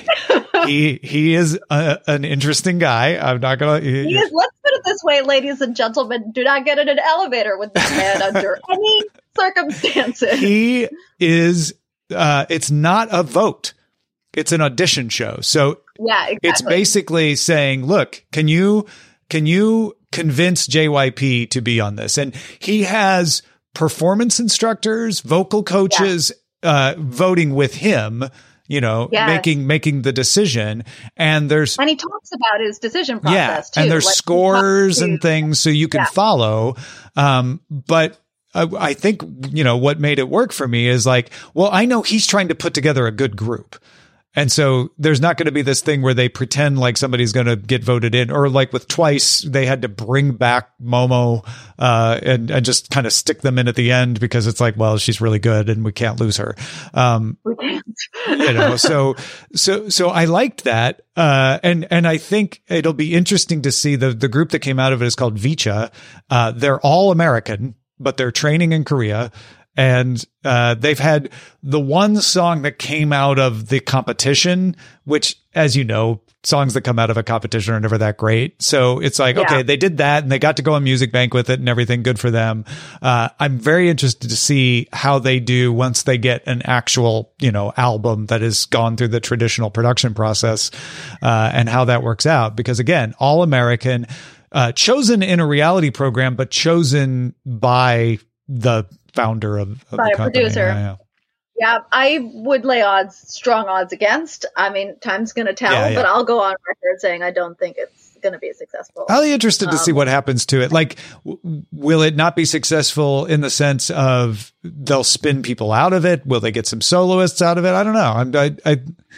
out. he, he is a, an interesting guy. I'm not going to. He is, let's put it this way, ladies and gentlemen. Do not get in an elevator with this man under any circumstances. He is, uh, it's not a vote. It's an audition show. So yeah, exactly. It's basically saying, look, can you, can you convince J Y P to be on this? And he has performance instructors, vocal coaches, yeah. uh, voting with him, you know, yes. making, making the decision. And there's, and he talks about his decision process yeah, too. And there's like scores and things so you can yeah. follow. Um, but I, I think, you know, what made it work for me is like, well, I know he's trying to put together a good group. And so there's not going to be this thing where they pretend like somebody's going to get voted in, or like with Twice, they had to bring back Momo, uh, and, and just kind of stick them in at the end because it's like, well, she's really good and we can't lose her. Um, we can't. you know, so, so, so I liked that. Uh, and, and I think it'll be interesting to see the, the group that came out of it is called Vicha. Uh, they're all American, but they're training in Korea. And uh, they've had the one song that came out of the competition, which, as you know, songs that come out of a competition are never that great. So it's like, yeah. okay, they did that and they got to go on Music Bank with it and everything. Good for them. Uh, I'm very interested to see how they do once they get an actual, you know, album that has gone through the traditional production process, uh, and how that works out. Because again, all American, uh, chosen in a reality program, but chosen by the founder of, of by the a company. producer. Yeah, yeah. yeah, I would lay odds, strong odds against. I mean, time's going to tell, yeah, yeah. but I'll go on record saying I don't think it's going to be successful. I'll be interested to um, see what happens to it. Like, w- will it not be successful in the sense of they'll spin people out of it? Will they get some soloists out of it? I don't know. I'm, I, I,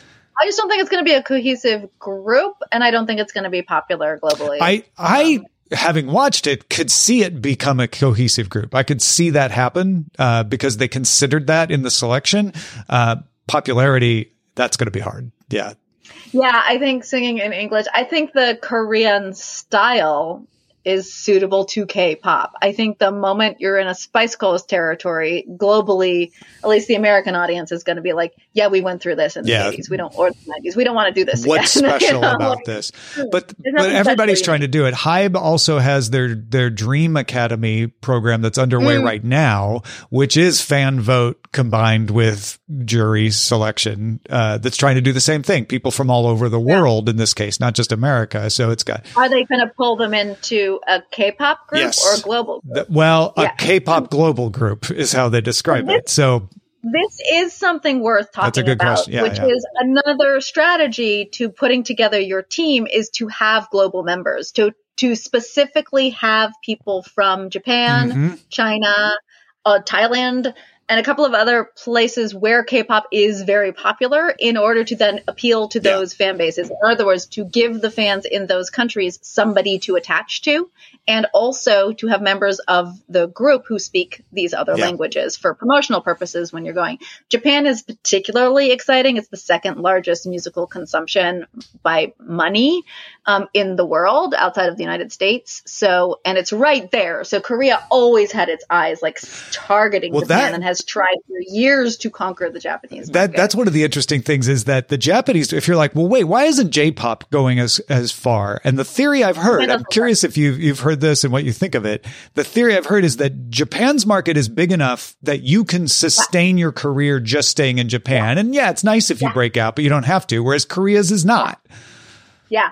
I just don't think it's going to be a cohesive group, and I don't think it's going to be popular globally. I, I, um, having watched it, could see it become a cohesive group. I could see that happen, uh, because they considered that in the selection. Uh, popularity, that's going to be hard. Yeah. Yeah, I think singing in English, I think the Korean style is suitable to K-pop. I think the moment you're in a Spice Girls territory, globally, at least the American audience is going to be like, yeah, we went through this in the yeah. eighties. We don't, or the nineties. We don't want to do this What's again. special you know? about like, this? But but everybody's trying to do it. Hybe also has their, their Dream Academy program that's underway mm. right now, which is fan vote combined with jury selection, uh, that's trying to do the same thing. People from all over the world, yeah. in this case, not just America. So it's got. Are they going to pull them into a K-pop group yes. or a global group? The, well, yeah. a K-pop global group is how they describe this, it. So this is something worth talking that's a good about, question. Yeah, which yeah. is another strategy to putting together your team is to have global members, to to specifically have people from Japan, mm-hmm. China, uh, Thailand, and a couple of other places where K-pop is very popular in order to then appeal to those yeah. fan bases. In other words, to give the fans in those countries somebody to attach to, and also to have members of the group who speak these other yeah. languages for promotional purposes when you're going. Japan is particularly exciting. It's the second largest musical consumption by money um, in the world outside of the United States. So, and it's right there. So Korea always had its eyes like targeting well, Japan that- and has tried for years to conquer the Japanese market. That that's one of the interesting things is that the Japanese, if you're like, well, wait, why isn't J-pop going as as far? And the theory I've heard, I'm curious if you've you've heard this and what you think of it. The theory I've heard is that Japan's market is big enough that you can sustain your career just staying in Japan. And yeah, it's nice if you yeah. break out, but you don't have to. Whereas Korea's is not. Yeah.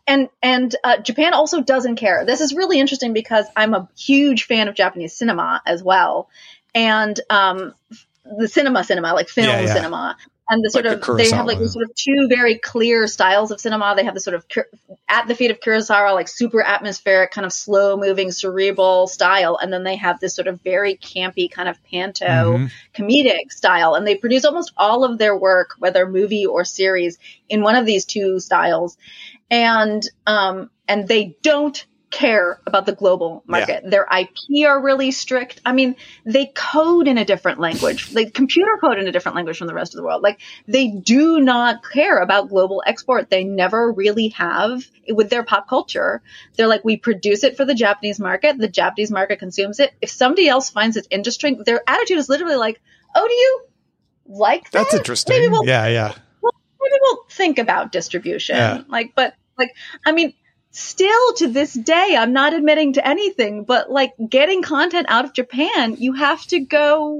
and and uh, Japan also doesn't care. This is really interesting because I'm a huge fan of Japanese cinema as well, and um, the cinema, cinema like film yeah, yeah. cinema, and the sort like of the they have like these sort of two very clear styles of cinema. They have the sort of at the feet of Kurosawa, like super atmospheric, kind of slow moving, cerebral style, and then they have this sort of very campy kind of panto mm-hmm. comedic style, and they produce almost all of their work, whether movie or series, in one of these two styles. And, um, and they don't care about the global market. Yeah. Their I P are really strict. I mean, they code in a different language. They computer code in a different language from the rest of the world. Like, they do not care about global export. They never really have with their pop culture. They're like, we produce it for the Japanese market. The Japanese market consumes it. If somebody else finds it interesting, their attitude is literally like, oh, do you like that? That's interesting. Maybe we'll, yeah, yeah. Maybe we'll think about distribution. Yeah. Like, but like, I mean, still to this day, I'm not admitting to anything, but like getting content out of Japan, you have to go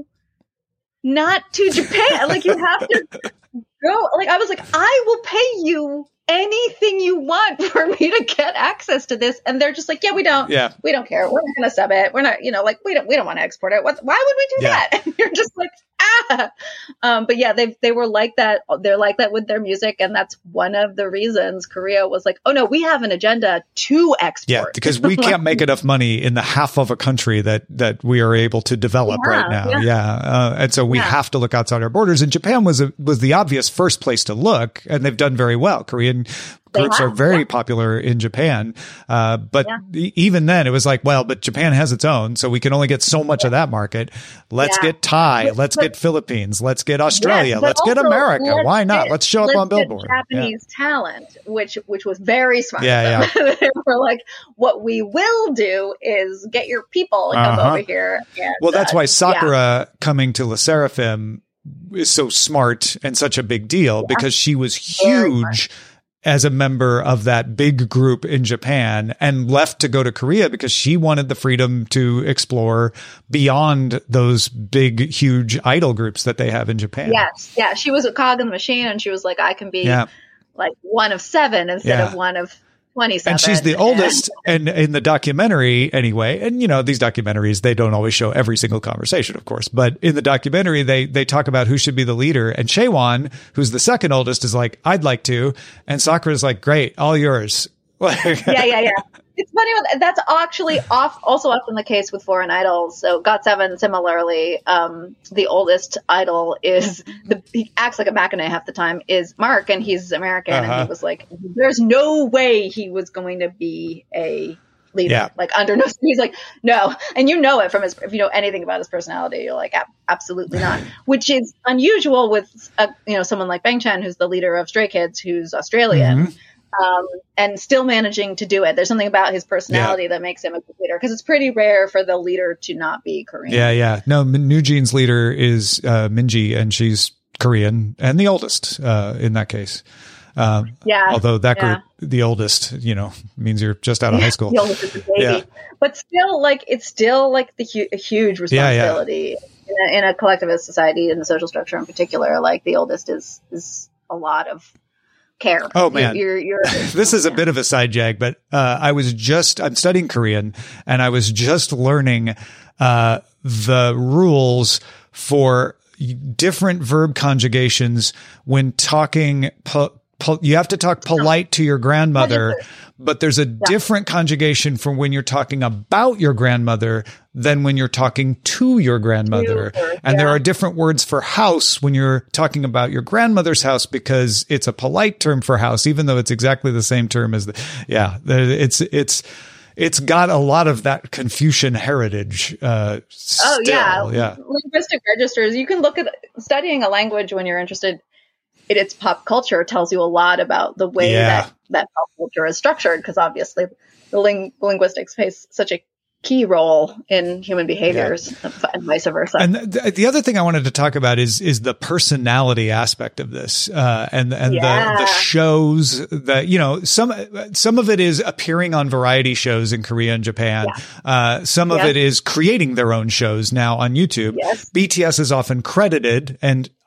not to Japan. Like, you have to go, like, I was like, I will pay you anything you want for me to get access to this. And they're just like, yeah, we don't, yeah. we don't care. We're not going to sub it. We're not, you know, like, we don't, we don't want to export it. What, why would we do yeah. that? And you're just like, ah, um, but yeah, they, they were like that. They're like that with their music. And that's one of the reasons Korea was like, oh no, we have an agenda to export. Yeah. Because we can't make enough money in the half of a country that, that we are able to develop yeah, right now. Yeah. yeah. Uh, and so we yeah. have to look outside our borders, and Japan was a, was the obvious first place to look, and they've done very well. Korean groups are very yeah. popular in Japan. Uh, but yeah. even then it was like, well, but Japan has its own, so we can only get so much yeah. of that market. Let's yeah. get Thai. But, let's but, get Philippines. Let's get Australia. Yes, let's get America. Let's Why not? Get, let's show up let's on Billboard. Japanese yeah. talent, which, which was very smart. Yeah, yeah. They were like, what we will do is get your people to come uh-huh. over here. And, well, that's uh, why Sakura yeah. coming to Le Sserafim is so smart and such a big deal, yeah. because she was huge as a member of that big group in Japan, and left to go to Korea because she wanted the freedom to explore beyond those big, huge idol groups that they have in Japan. Yes. Yeah. She was a cog in the machine, and she was like, I can be yeah. like one of seven instead yeah. of one of twenty-seven. And she's the oldest, and in the documentary anyway, and you know, these documentaries, they don't always show every single conversation, of course, but in the documentary, they, they talk about who should be the leader, and Chaewon, who's the second oldest, is like, I'd like to. And Sakura's like, great, all yours. yeah, yeah, yeah. It's funny. That's actually off, also often the case with foreign idols. So got seven, similarly, um, the oldest idol is the, he acts like a Maknae half the time, is Mark, and he's American. Uh-huh. And he was like, there's no way he was going to be a leader. Yeah. Like under no, he's like, no. And you know it from his, if you know anything about his personality, you're like, absolutely not, which is unusual with, a, you know, someone like Bang Chan, who's the leader of Stray Kids, who's Australian. Mm-hmm. Um, and still managing to do it. There's something about his personality yeah. that makes him a good leader, because it's pretty rare for the leader to not be Korean. Yeah, yeah. No, New Jeans leader is uh, Minji, and she's Korean, and the oldest uh, in that case. Um, yeah. Although that yeah. group, the oldest, you know, means you're just out of high school. The oldest is a baby. Yeah. But still, like, it's still like the hu- a huge responsibility yeah, yeah. In, a, in a collectivist society, in the social structure in particular. Like, the oldest is is a lot of care. Oh man, you're, you're, you're, this is a bit of a side jag, but uh, I was just I'm studying Korean, and I was just learning uh, the rules for different verb conjugations when talking. Po- po- you have to talk polite to your grandmother, but there's a yeah. different conjugation for when you're talking about your grandmother than when you're talking to your grandmother. To her, and yeah. there are different words for house when you're talking about your grandmother's house, because it's a polite term for house, even though it's exactly the same term as the, yeah, it's, it's, it's got a lot of that Confucian heritage. Uh, still. Oh yeah. yeah. Linguistic registers. You can look at studying a language when you're interested in its pop culture tells you a lot about the way yeah. that, that pop culture is structured, because obviously the ling- linguistics plays such a key role in human behaviors yeah. and vice versa. And the, the other thing I wanted to talk about is is the personality aspect of this, uh, and and yeah. the, the shows that, you know, some some of it is appearing on variety shows in Korea and Japan. Yeah. Uh, some of yeah. it is creating their own shows now on YouTube. Yes. B T S is often credited, and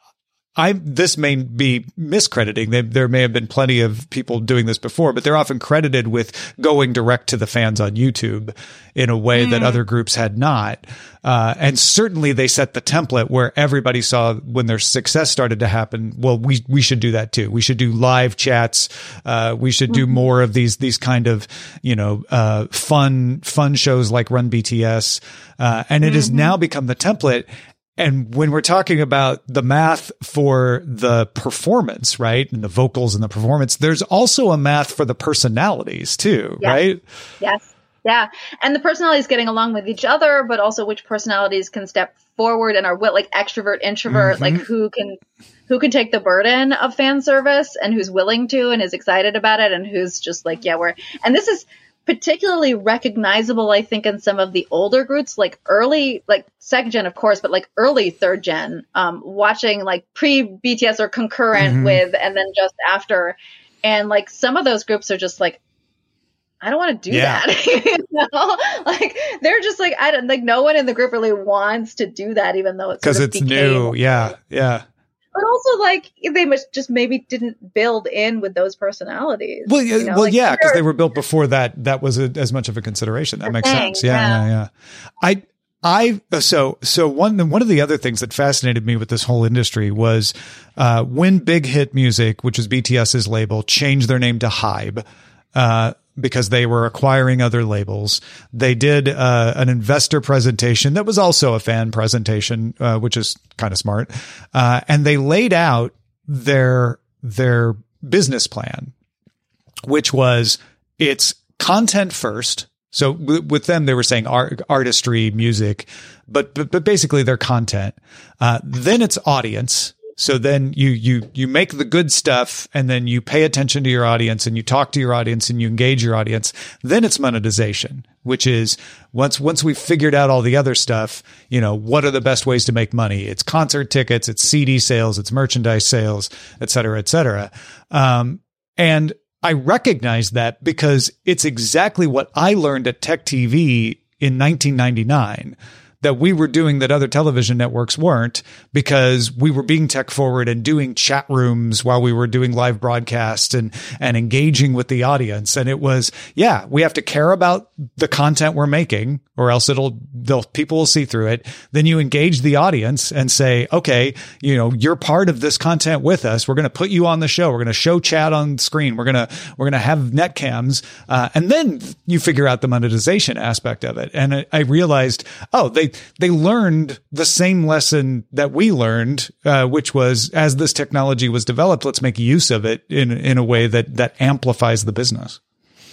I this may be miscrediting. They, there may have been plenty of people doing this before, but they're often credited with going direct to the fans on YouTube in a way mm. that other groups had not. Uh, and certainly they set the template where everybody saw when their success started to happen. Well, we we should do that too. We should do live chats. Uh, we should do mm-hmm. more of these these kind of you know uh, fun fun shows like Run B T S. Uh, and it mm-hmm. has now become the template. And when we're talking about the math for the performance, right, and the vocals and the performance, there's also a math for the personalities too, yes. right? Yes. Yeah. And the personalities getting along with each other, but also which personalities can step forward and are like extrovert, introvert, mm-hmm. like who can who can take the burden of fan service and who's willing to and is excited about it and who's just like, yeah, we're and this is particularly recognizable, I think, in some of the older groups, like early, like second gen, of course, but like early third gen, um, watching like pre-B T S or concurrent mm-hmm. with, and then just after. And like some of those groups are just like, I don't want to do yeah. that. you know? Like they're just like, I don't like no one in the group really wants to do that, even though it's because it's became, new. Yeah. Yeah. But also, like, they must just maybe didn't build in with those personalities. Well, yeah, you know? well, like, yeah, because they were built before that. That was a, as much of a consideration. That makes thing, sense. Yeah, yeah, yeah, yeah. I, I, so, so one, one of the other things that fascinated me with this whole industry was uh, when Big Hit Music, which was BTS's label, changed their name to Hybe. Uh, because they were acquiring other labels. They did uh, an investor presentation that was also a fan presentation, uh, which is kind of smart. Uh, and they laid out their their business plan, which was it's content first. So w- with them, they were saying art, artistry, music, but, but but basically their content. Uh, then it's audience. So then you, you, you make the good stuff and then you pay attention to your audience and you talk to your audience and you engage your audience. Then it's monetization, which is once, once we've figured out all the other stuff, you know, what are the best ways to make money? It's concert tickets, it's C D sales, it's merchandise sales, et cetera, et cetera. Um, and I recognize that because it's exactly what I learned at Tech T V in nineteen ninety-nine. That we were doing that other television networks weren't, because we were being tech forward and doing chat rooms while we were doing live broadcasts and, and engaging with the audience. And it was, yeah, we have to care about the content we're making or else it'll, they'll, people will see through it. Then you engage the audience and say, okay, you know, you're part of this content with us. We're going to put you on the show. We're going to show chat on screen. We're going to, we're going to have net cams. Uh, and then you figure out the monetization aspect of it. And I, I realized, oh, they, They learned the same lesson that we learned, uh, which was as this technology was developed, let's make use of it in in a way that that amplifies the business.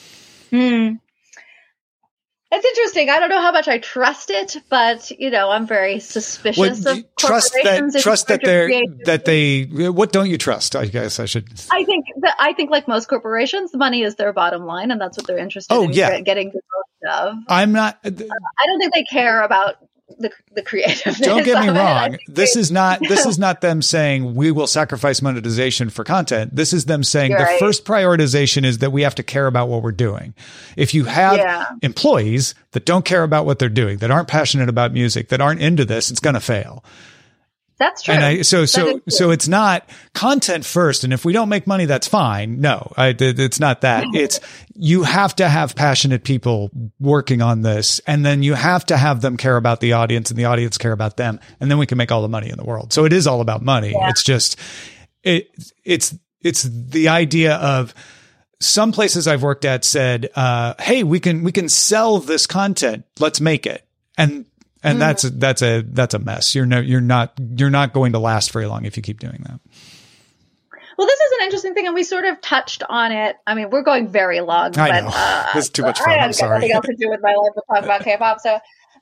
Hmm. That's interesting. I don't know how much I trust it, but you know, I'm very suspicious well, of trust that. Trust that they're that they. What don't you trust? I guess I should. I think that I think like most corporations, money is their bottom line, and that's what they're interested oh, in yeah. getting the most of. I'm not. Uh, I don't think they care about the the creativeness. Don't get me wrong. This is not this is not them saying we will sacrifice monetization for content. This is them saying You're the right. first prioritization is that we have to care about what we're doing. If you have yeah. employees that don't care about what they're doing, that aren't passionate about music, that aren't into this, it's going to fail. That's true. And I, so, that so, so it's not content first. And if we don't make money, that's fine. No, I, it's not that. It's, you have to have passionate people working on this. And then you have to have them care about the audience and the audience care about them. And then we can make all the money in the world. So it is all about money. Yeah. It's just, it, it's, it's the idea of, some places I've worked at said, uh, hey, we can, we can sell this content. Let's make it. And, And that's a, that's a that's a mess. You're no you're not you're not going to last very long if you keep doing that. Well, this is an interesting thing, and we sort of touched on it. I mean, we're going very long. I but, know uh, this is too much fun. I I'm sorry. Nothing else to do with my life but talk about K-pop. So um,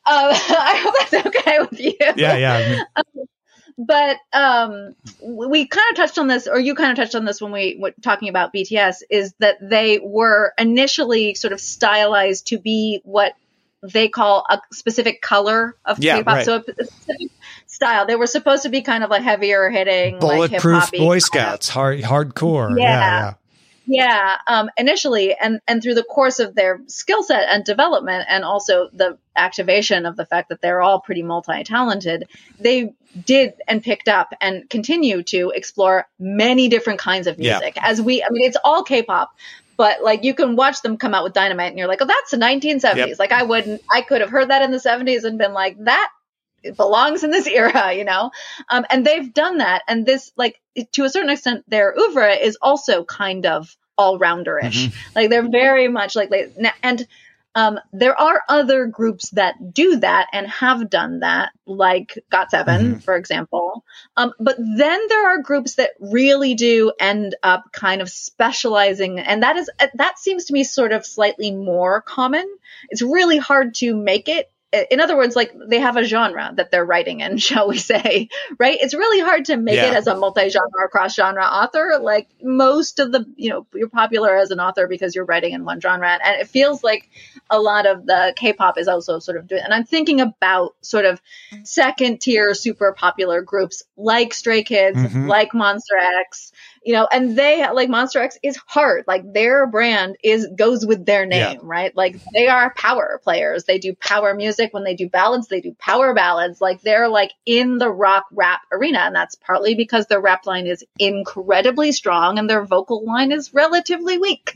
I hope that's okay with you. Yeah, yeah. I mean, um, but um, we kind of touched on this, or you kind of touched on this when we were talking about B T S. Is that they were initially sort of stylized to be what they call a specific color of yeah, K-pop. Right. So a specific style. They were supposed to be kind of like heavier hitting, bulletproof like hip-hop-y Boy kind Scouts, of. hard hardcore. Yeah. yeah, yeah. Yeah, um, initially, and, and through the course of their skill set and development, and also the activation of the fact that they're all pretty multi-talented, they did and picked up and continue to explore many different kinds of music. Yeah. As we, I mean, it's all K-pop, but like you can watch them come out with Dynamite, and you're like, oh, that's the nineteen seventies. Yep. Like I wouldn't, I could have heard that in the seventies and been like, that it belongs in this era, you know? Um, and they've done that. And this, like, to a certain extent, their oeuvre is also kind of all-rounder-ish. Mm-hmm. Like, they're very much like, they, and um, there are other groups that do that and have done that, like got seven, mm-hmm. for example. Um, but then there are groups that really do end up kind of specializing. And that is, that seems to me sort of slightly more common. It's really hard to make it. In other words, like they have a genre that they're writing in, shall we say, right? It's really hard to make yeah. it as a multi-genre or cross-genre author. Like most of the, you know, you're popular as an author because you're writing in one genre. And it feels like a lot of the K-pop is also sort of doing, and I'm thinking about sort of second tier, super popular groups like Stray Kids, mm-hmm. like Monster X, you know, and they, like Monster X is hard. Like their brand is, goes with their name, yeah. right? Like they are power players. They do power music. When they do ballads, they do power ballads. Like they're like in the rock rap arena. And that's partly because their rap line is incredibly strong and their vocal line is relatively weak.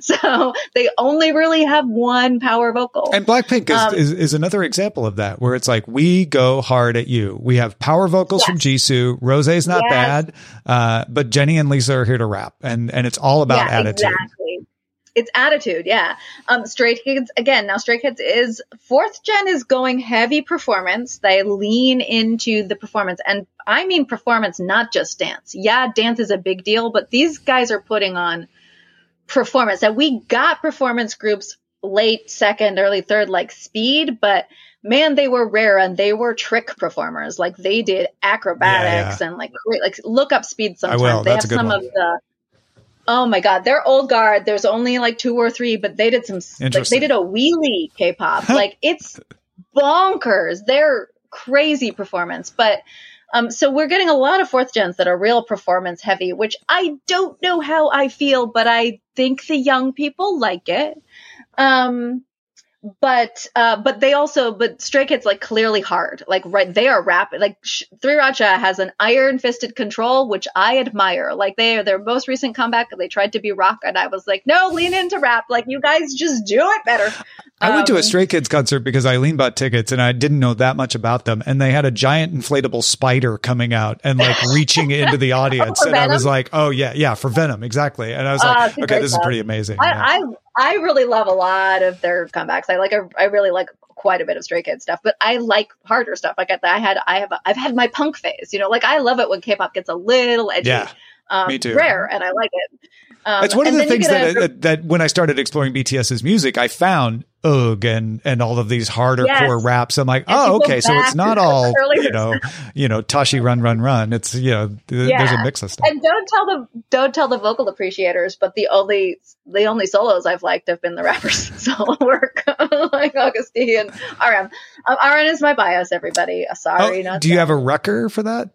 So they only really have one power vocal. And Blackpink is, um, is, is another example of that, where it's like, we go hard at you. We have power vocals yes. from Jisoo. Rosé's not yes. bad. Uh, but Jennie and Lisa are here to rap, and, and it's all about yeah, attitude. Exactly. It's attitude. Yeah. Um, Stray Kids, again, now Stray Kids is fourth gen is going heavy performance. They lean into the performance, and I mean performance, not just dance. Yeah. Dance is a big deal, but these guys are putting on performance. And we got performance groups late second, early third, like Speed, but man, they were rare, and they were trick performers. Like they did acrobatics yeah, yeah. and like like look up Speed sometime. I will. They That's have a good some one. of the oh my god, they're old guard. There's only like two or three, but they did some like they did a wheelie K-pop. Like it's bonkers. They're crazy performance. But um so we're getting a lot of fourth gens that are real performance heavy, which I don't know how I feel, but I think the young people like it. Um But, uh, but they also, but Stray Kids, like clearly hard, like, right. They are rapid. Like Sh- Three Racha has an iron fisted control, which I admire. Like they are their most recent comeback. They tried to be rock, and I was like, no, lean into rap. Like you guys just do it better. I went to a Um, Stray Kids concert because Eileen bought tickets, and I didn't know that much about them. And they had a giant inflatable spider coming out and like reaching into the audience. And I was like, oh yeah, yeah, for Venom. Exactly. And I was Uh, like, it's a okay, great this song. is pretty amazing. I, Yeah. I, I really love a lot of their comebacks. I like, a, I really like quite a bit of Stray Kids stuff, but I like harder stuff. Like I had, I have, a, I've had my punk phase, you know, like I love it when K-pop gets a little edgy. Yeah, um, me too. Rare, and I like it. Um, It's one of and the then you things get that, a- that that when I started exploring BTS's music, I found Ugh and and all of these harder Yes. core raps. I'm like, And oh, you go okay, so it's back not to all earlier you know, you know, Tashi Run Run Run. It's you know, th- there's a mix of stuff. And don't tell the don't tell the vocal appreciators, but the only the only solos I've liked have been the rappers' solo work, like Augustine and R M. Um, R M is my bias. Everybody, uh, sorry. Oh, not do you sorry. have a Wrecker for that?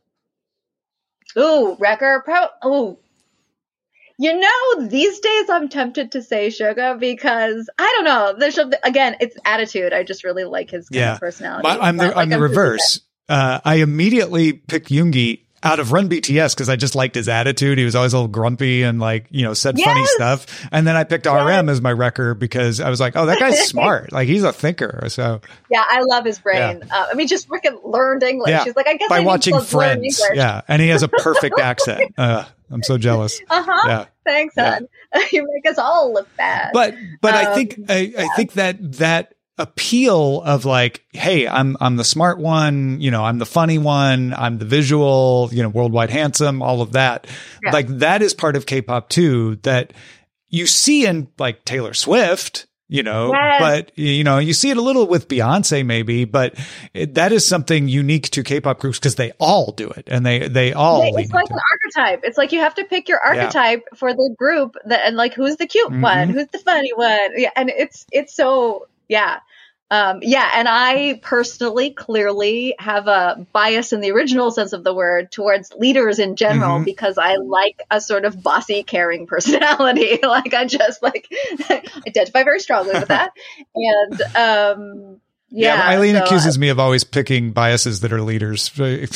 Ooh, Wrecker. Pro- ooh. You know, these days I'm tempted to say Suga because I don't know. There's a, again, it's attitude. I just really like his kind Yeah, of personality. My- I'm the But, like, I'm the just- reverse. Uh, I immediately picked Yoongi out of Run B T S because I just liked his attitude. He was always a little grumpy and like, you know, said funny Yes! stuff. And then I picked R M as my wrecker because I was like, oh, that guy's smart. Like he's a thinker. So Yeah, I love his brain. Uh, I mean, just freaking learned English. yeah, She's like, I guess by I need watching to learn Friends. English. Yeah. And he has a perfect accent. Uh, I'm so jealous. Uh-huh. Yeah. Thanks, Yeah. hon. You make us all look bad. But, but I Um, think, I, I think that, that, appeal of like, hey, I'm I'm the smart one, you know, I'm the funny one, I'm the visual, you know, worldwide handsome, all of that. Yeah. Like that is part of K-pop too, that you see in like Taylor Swift, you know, Yes. but you know, you see it a little with Beyonce maybe, but it, that is something unique to K-pop groups because they all do it and they they all Yeah, lean it's like into an it. archetype. It's like you have to pick your archetype for the group that, and like, who's the cute Mhm. one? Who's the funny one? Yeah. And it's, it's so, yeah. Um, yeah, and I personally clearly have a bias in the original sense of the word towards leaders in general, mm-hmm. because I like a sort of bossy, caring personality. Like I just like identify very strongly with that. And um, yeah, yeah Eileen so, accuses uh, me of always picking biases that are leaders.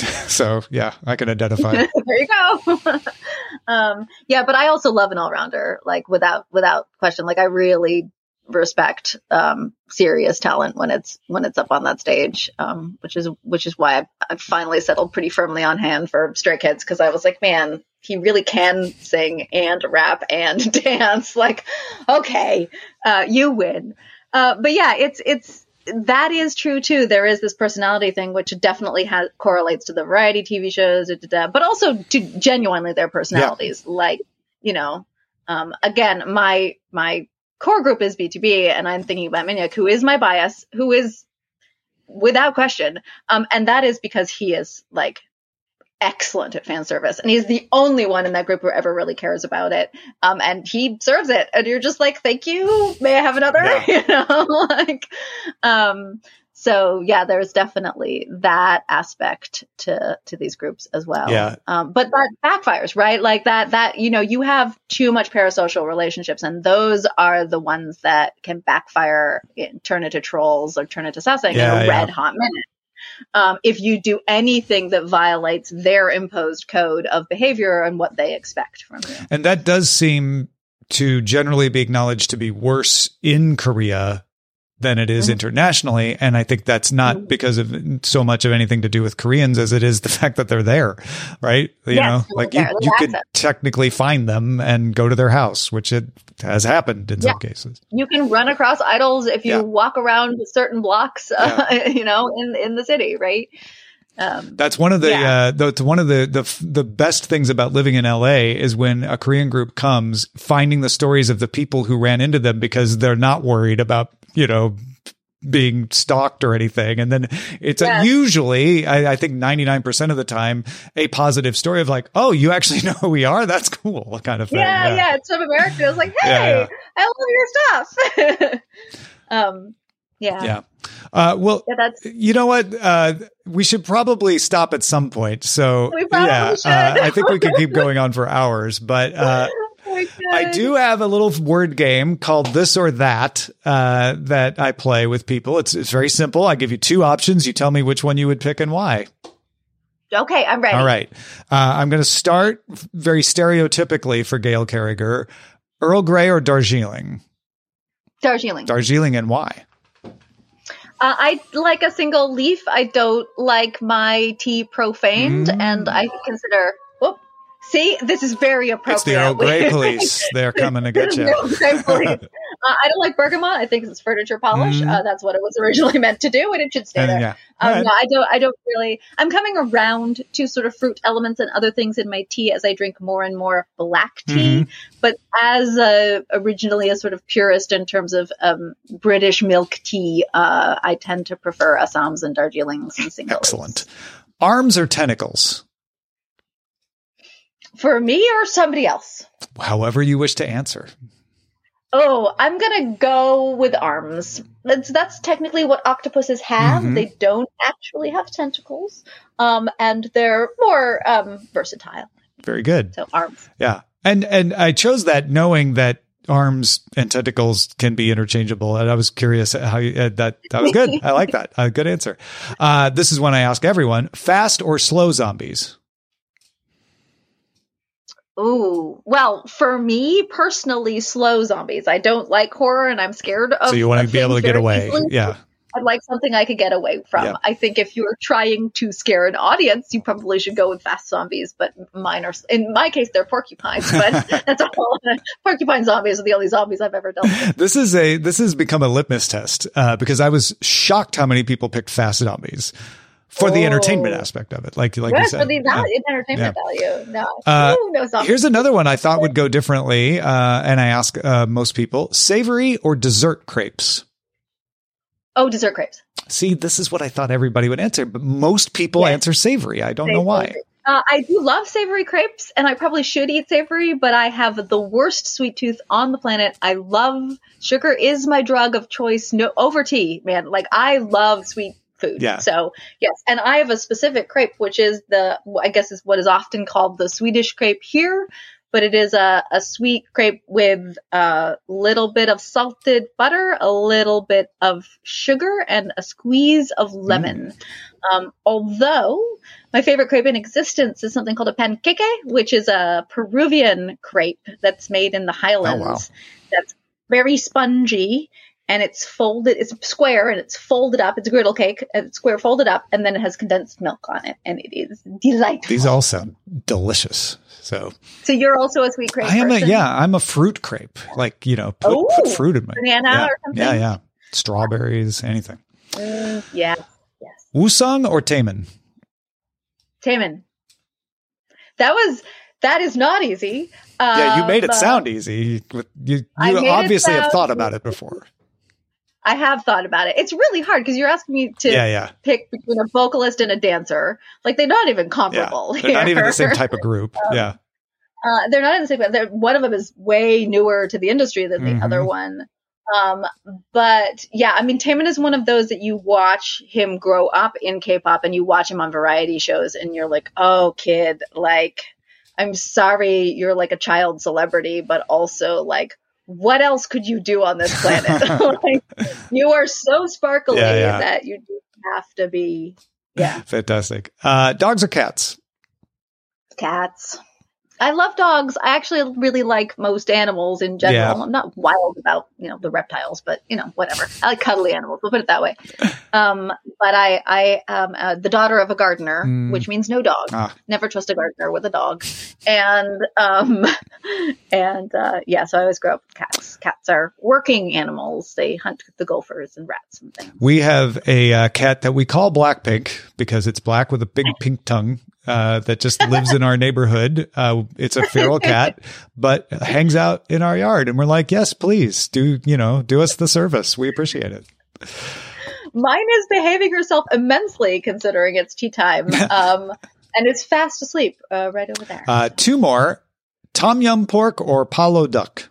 So yeah, I can identify. There you go. um, yeah, but I also love an all-rounder, like without without question. Like I really respect um serious talent when it's when it's up on that stage, um which is which is why I've, I've finally settled pretty firmly on hand for Stray Kids, because I was like, man, he really can sing and rap and dance. Like, okay, uh you win. Uh but yeah, it's it's that is true too. There is this personality thing which definitely has correlates to the variety T V shows, but also to genuinely their personalities. Yeah. Like, you know, um again, my my core group is B two B, and I'm thinking about Minhyuk, who is my bias, who is without question. Um, and that is because he is like excellent at fan service, and he's the only one in that group who ever really cares about it. Um, and he serves it, and you're just like, thank you. May I have another? Yeah. You know, like, um, so yeah, there's definitely that aspect to, to these groups as well. Yeah. Um, but that backfires, right? Like that, that, you know, you have too much parasocial relationships, and those are the ones that can backfire, and turn into trolls or turn into sussing yeah, in a yeah. red hot minute. Um, if you do anything that violates their imposed code of behavior and what they expect from you. And that does seem to generally be acknowledged to be worse in Korea than it is mm-hmm. internationally. And I think that's not mm-hmm. because of so much of anything to do with Koreans as it is the fact that they're there, right? You yes, know, like you, you could technically find them and go to their house, which it has happened in yeah. some cases. You can run across idols if you yeah. walk around certain blocks, uh, yeah. you know, in, in the city, right? Um, That's one of the, yeah. uh, the, one of the, the, the best things about living in L A is when a Korean group comes, finding the stories of the people who ran into them because they're not worried about, you know, being stalked or anything. And then it's yes. a, usually, I, I think ninety-nine percent of the time, a positive story of like, oh, you actually know who we are? That's cool, kind of thing. Yeah, yeah. yeah. It's from America. It's like, hey, yeah, yeah. I love your stuff. um, yeah. Yeah. Uh, well, yeah, that's, you know what? Uh, we should probably stop at some point. So we probably yeah, should. uh, I think we could keep going on for hours, but, uh, I do have a little word game called This or That, uh, that I play with people. It's, it's very simple. I give you two options. You tell me which one you would pick and why. Okay, I'm ready. All right. Uh, I'm going to start very stereotypically for Gail Carriger. Earl Grey or Darjeeling? Darjeeling. Darjeeling, and why? Uh, I like a single leaf. I don't like my tea profaned, mm. and I consider... Whoop. See, this is very appropriate. It's the Earl Grey police. They're coming to get you. Earl Grey police. Uh, I don't like bergamot. I think it's furniture polish. Mm. Uh, that's what it was originally meant to do, and it should stay and, there. Yeah. Um, right. no, I don't. I don't really. I'm coming around to sort of fruit elements and other things in my tea as I drink more and more black tea. Mm-hmm. But as a, originally a sort of purist in terms of um, British milk tea, uh, I tend to prefer Assams and Darjeelings and singles. Excellent. Arms or tentacles? For me or somebody else? However you wish to answer. Oh, I'm going to go with arms. That's that's technically what octopuses have. Mm-hmm. They don't actually have tentacles. Um, and they're more um, versatile. Very good. So arms. Yeah. And and I chose that knowing that arms and tentacles can be interchangeable. And I was curious how you, uh, that, that was good. I like that. Uh, good answer. Uh, this is one I ask everyone. Fast or slow zombies? Ooh, well, for me personally, slow zombies. I don't like horror, and I'm scared of. So you want to be able to get away, easily. Yeah. I'd like something I could get away from. Yeah. I think if you're trying to scare an audience, you probably should go with fast zombies. But mine are, in my case, they're porcupines. But that's all. Porcupine zombies are the only zombies I've ever dealt with. This is a this has become a litmus test uh, because I was shocked how many people picked fast zombies. For oh. the entertainment aspect of it, like like yes, you said, for the value, yeah. entertainment yeah. value. No, uh, Ooh, no zombies. Here's another one I thought would go differently, uh, and I ask uh, most people: savory or dessert crepes? Oh, dessert crepes. See, this is what I thought everybody would answer, but most people yes. answer savory. I don't savory. know why. Uh, I do love savory crepes, and I probably should eat savory, but I have the worst sweet tooth on the planet. I love sugar is my drug of choice. No over tea, man. Like I love sweet food. Yeah. So yes, and I have a specific crepe, which is the I guess is what is often called the Swedish crepe here. But it is a, a sweet crepe with a little bit of salted butter, a little bit of sugar, and a squeeze of lemon. Mm. Um, although my favorite crepe in existence is something called a panqueque, which is a Peruvian crepe that's made in the highlands. Oh, wow. That's very spongy. And it's folded, it's square and it's folded up. It's a griddle cake and it's square folded up and then it has condensed milk on it. And it is delightful. These all sound delicious. So, so you're also a sweet crepe I am person? a, yeah, I'm a fruit crepe. Like, you know, put, Ooh, put fruit in my banana yeah, or something. Yeah, yeah. Strawberries, anything. Mm, yeah. Yes. Wusong or Taemin? Taemin. That was, that is not easy. Yeah, you made it Um, sound easy. You, you, I you made it obviously have sound thought about it before. I have thought about it. It's really hard because you're asking me to Yeah, yeah. pick between a vocalist and a dancer. Like they're not even Yeah. comparable. They're not here. even the same type of group. Um, yeah. Uh, they're not in the same. They're, one of them is way newer to the industry than the Mhm. other one. Um, but yeah, I mean, Taemin is one of those that you watch him grow up in K-pop and you watch him on variety shows and you're like, oh, kid, like, I'm sorry, you're like a child celebrity, but also like, what else could you do on this planet? Like, you are so sparkly Yeah, yeah. that you just have to be, yeah, Fantastic. Uh, dogs or cats? cats. I love dogs. I actually really like most animals in general. Yeah. I'm not wild about, you know, the reptiles, but you know, whatever. I like cuddly animals. We'll put it that way. Um, but I, I am uh, the daughter of a gardener, Mm. which means no dog. Ah. Never trust a gardener with a dog. And, um, and, uh, yeah, so I always grew up with cats. Cats are working animals. They hunt the gophers and rats and things. We have a uh, cat that we call Blackpink because it's black with a big pink tongue. Uh, that just lives in our neighborhood. Uh, it's a feral cat, but hangs out in our yard. And we're like, yes, please do, you know, do us the service. We appreciate it. Mine is behaving herself immensely considering it's tea time. Um, and it's fast asleep uh, right over there. Uh, two more, tom yum pork or palo duck.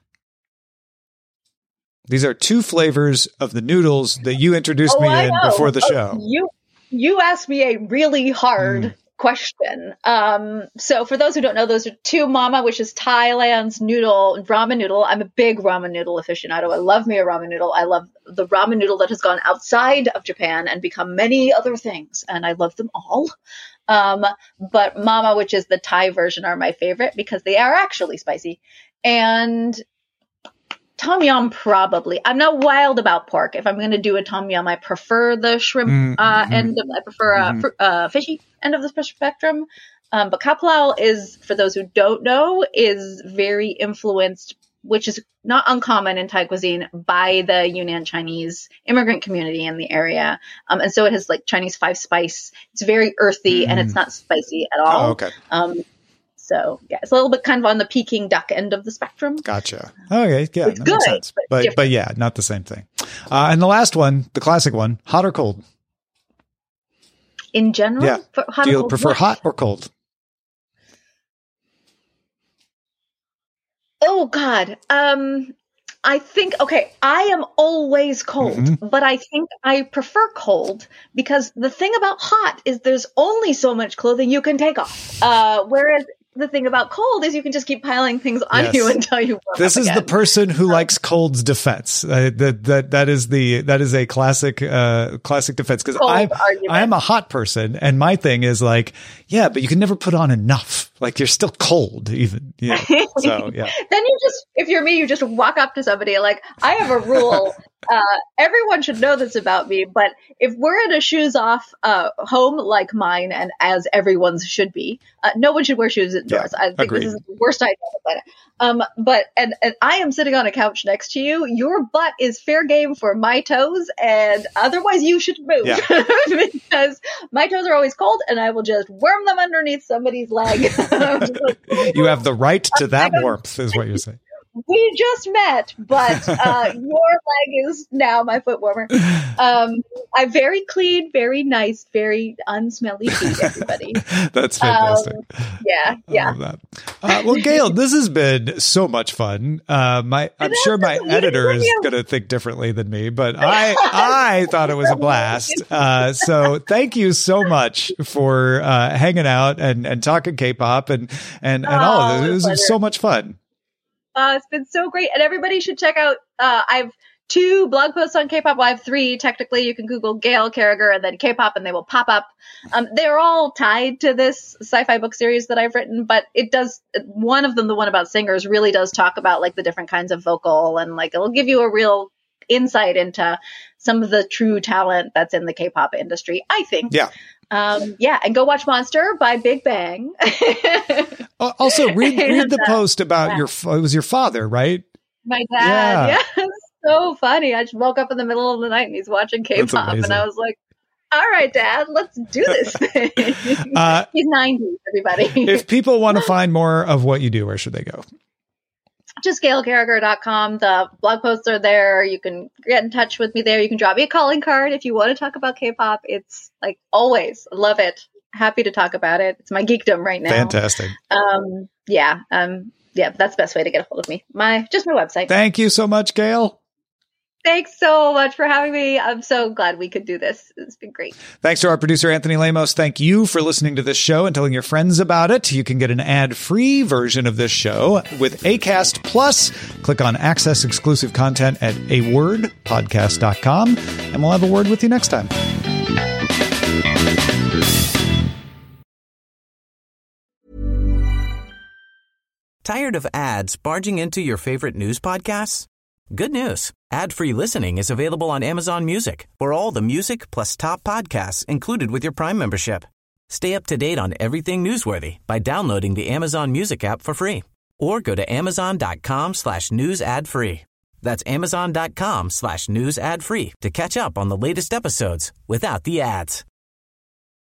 These are two flavors of the noodles that you introduced Oh, me I in know. before the Oh, show. You you asked me a really hard Mm. question. Um, so for those who don't know, those are two mama, which is Thailand's noodle, ramen noodle. I'm a big ramen noodle aficionado. I love me a ramen noodle. I love the ramen noodle that has gone outside of Japan and become many other things, and I love them all. Um, but mama, which is the Thai version, are my favorite because they are actually spicy. And tom yum, probably. I'm not wild about pork. If I'm going to do a tom yum, I prefer the shrimp Mm, uh, mhm. end of, I prefer a Mhm. fr- uh, fishy end of the spectrum. Um, but kaplau is, for those who don't know, is very influenced, which is not uncommon in Thai cuisine, by the Yunnan Chinese immigrant community in the area. Um, and so it has like Chinese five spice. It's very earthy and it's not spicy at all. Oh, okay. Um, so yeah, it's a little bit kind of on the Peking duck end of the spectrum. Gotcha. Okay. Yeah. It's that makes good, sense. but But, different. but yeah, not the same thing. Uh, and the last one, the classic one, hot or cold? In general, Yeah. for hot Do or you cold? prefer What? hot or cold? Oh God. Um, I think, okay, I am always cold, Mhm. but I think I prefer cold because the thing about hot is there's only so much clothing you can take off. Uh, whereas the thing about cold is you can just keep piling things on Yes. you until you warm This up is again. the person who likes cold's defense. Uh, that that that is the that is a classic uh classic defense because Cold I'm argument. I'm a hot person and my thing is like yeah, but you can never put on enough. Like you're still cold even. Yeah. So yeah. Then you just, if you're me, you just walk up to somebody like, I have a rule. uh, everyone should know this about me, but if we're in a shoes off uh, home like mine, and as everyone's should be, uh, no one should wear shoes indoors. Yeah, I think agreed. this is the worst idea on the planet. Um, but and and I am sitting on a couch next to you. Your butt is fair game for my toes, and otherwise you should move Yeah. because my toes are always cold, and I will just worm them underneath somebody's leg. I'm just like, You have the right to that warmth is what you're saying. we just met, but uh, your leg is now my foot warmer. Um, I'm very clean, very nice, very unsmelly feet, everybody. That's fantastic. Um, yeah, yeah. I love that. Uh, well, Gail, this has been so much fun. Uh, my, I'm sure my editor is going to think differently than me, but I, I thought it was a blast. Uh, so thank you so much for uh, hanging out and, and talking K-pop and and, and oh, all of this. It was pleasure. So much fun. Uh, it's been so great. And everybody should check out, uh, I've two blog posts on K-pop. Well, I have three. Technically, you can Google Gail Carriger and then K-pop and they will pop up. Um, they're all tied to this sci-fi book series that I've written, but it does, one of them, the one about singers, really does talk about like the different kinds of vocal and like it'll give you a real insight into some of the true talent that's in the K-pop industry, I think. Yeah. Um, yeah, and go watch Monster by Big Bang. Also, read read the uh, post about yeah. your, it was your father, right? My dad, yeah. yeah. So funny. I just woke up in the middle of the night and he's watching K-pop and I was like, all right, Dad, let's do this thing. uh, he's ninety, everybody. If people want to find more of what you do, where should they go? Just gail carriger dot com. The blog posts are there. You can get in touch with me there. You can drop me a calling card if you want to talk about K-pop. It's like always, love it. Happy to talk about it. It's my geekdom right now. Fantastic. Um, yeah. Um, yeah, that's the best way to get a hold of me. My, just my website. Thank you so much, Gail. Thanks so much for having me. I'm so glad we could do this. It's been great. Thanks to our producer, Anthony Lemos. Thank you for listening to this show and telling your friends about it. You can get an ad-free version of this show with Acast Plus. Click on Access Exclusive Content at a word podcast dot com, and we'll have a word with you next time. Tired of ads barging into your favorite news podcasts? Good news. Ad-free listening is available on Amazon Music for all the music plus top podcasts included with your Prime membership. Stay up to date on everything newsworthy by downloading the Amazon Music app for free or go to amazon.com slash news ad free. That's amazon.com slash news ad free to catch up on the latest episodes without the ads.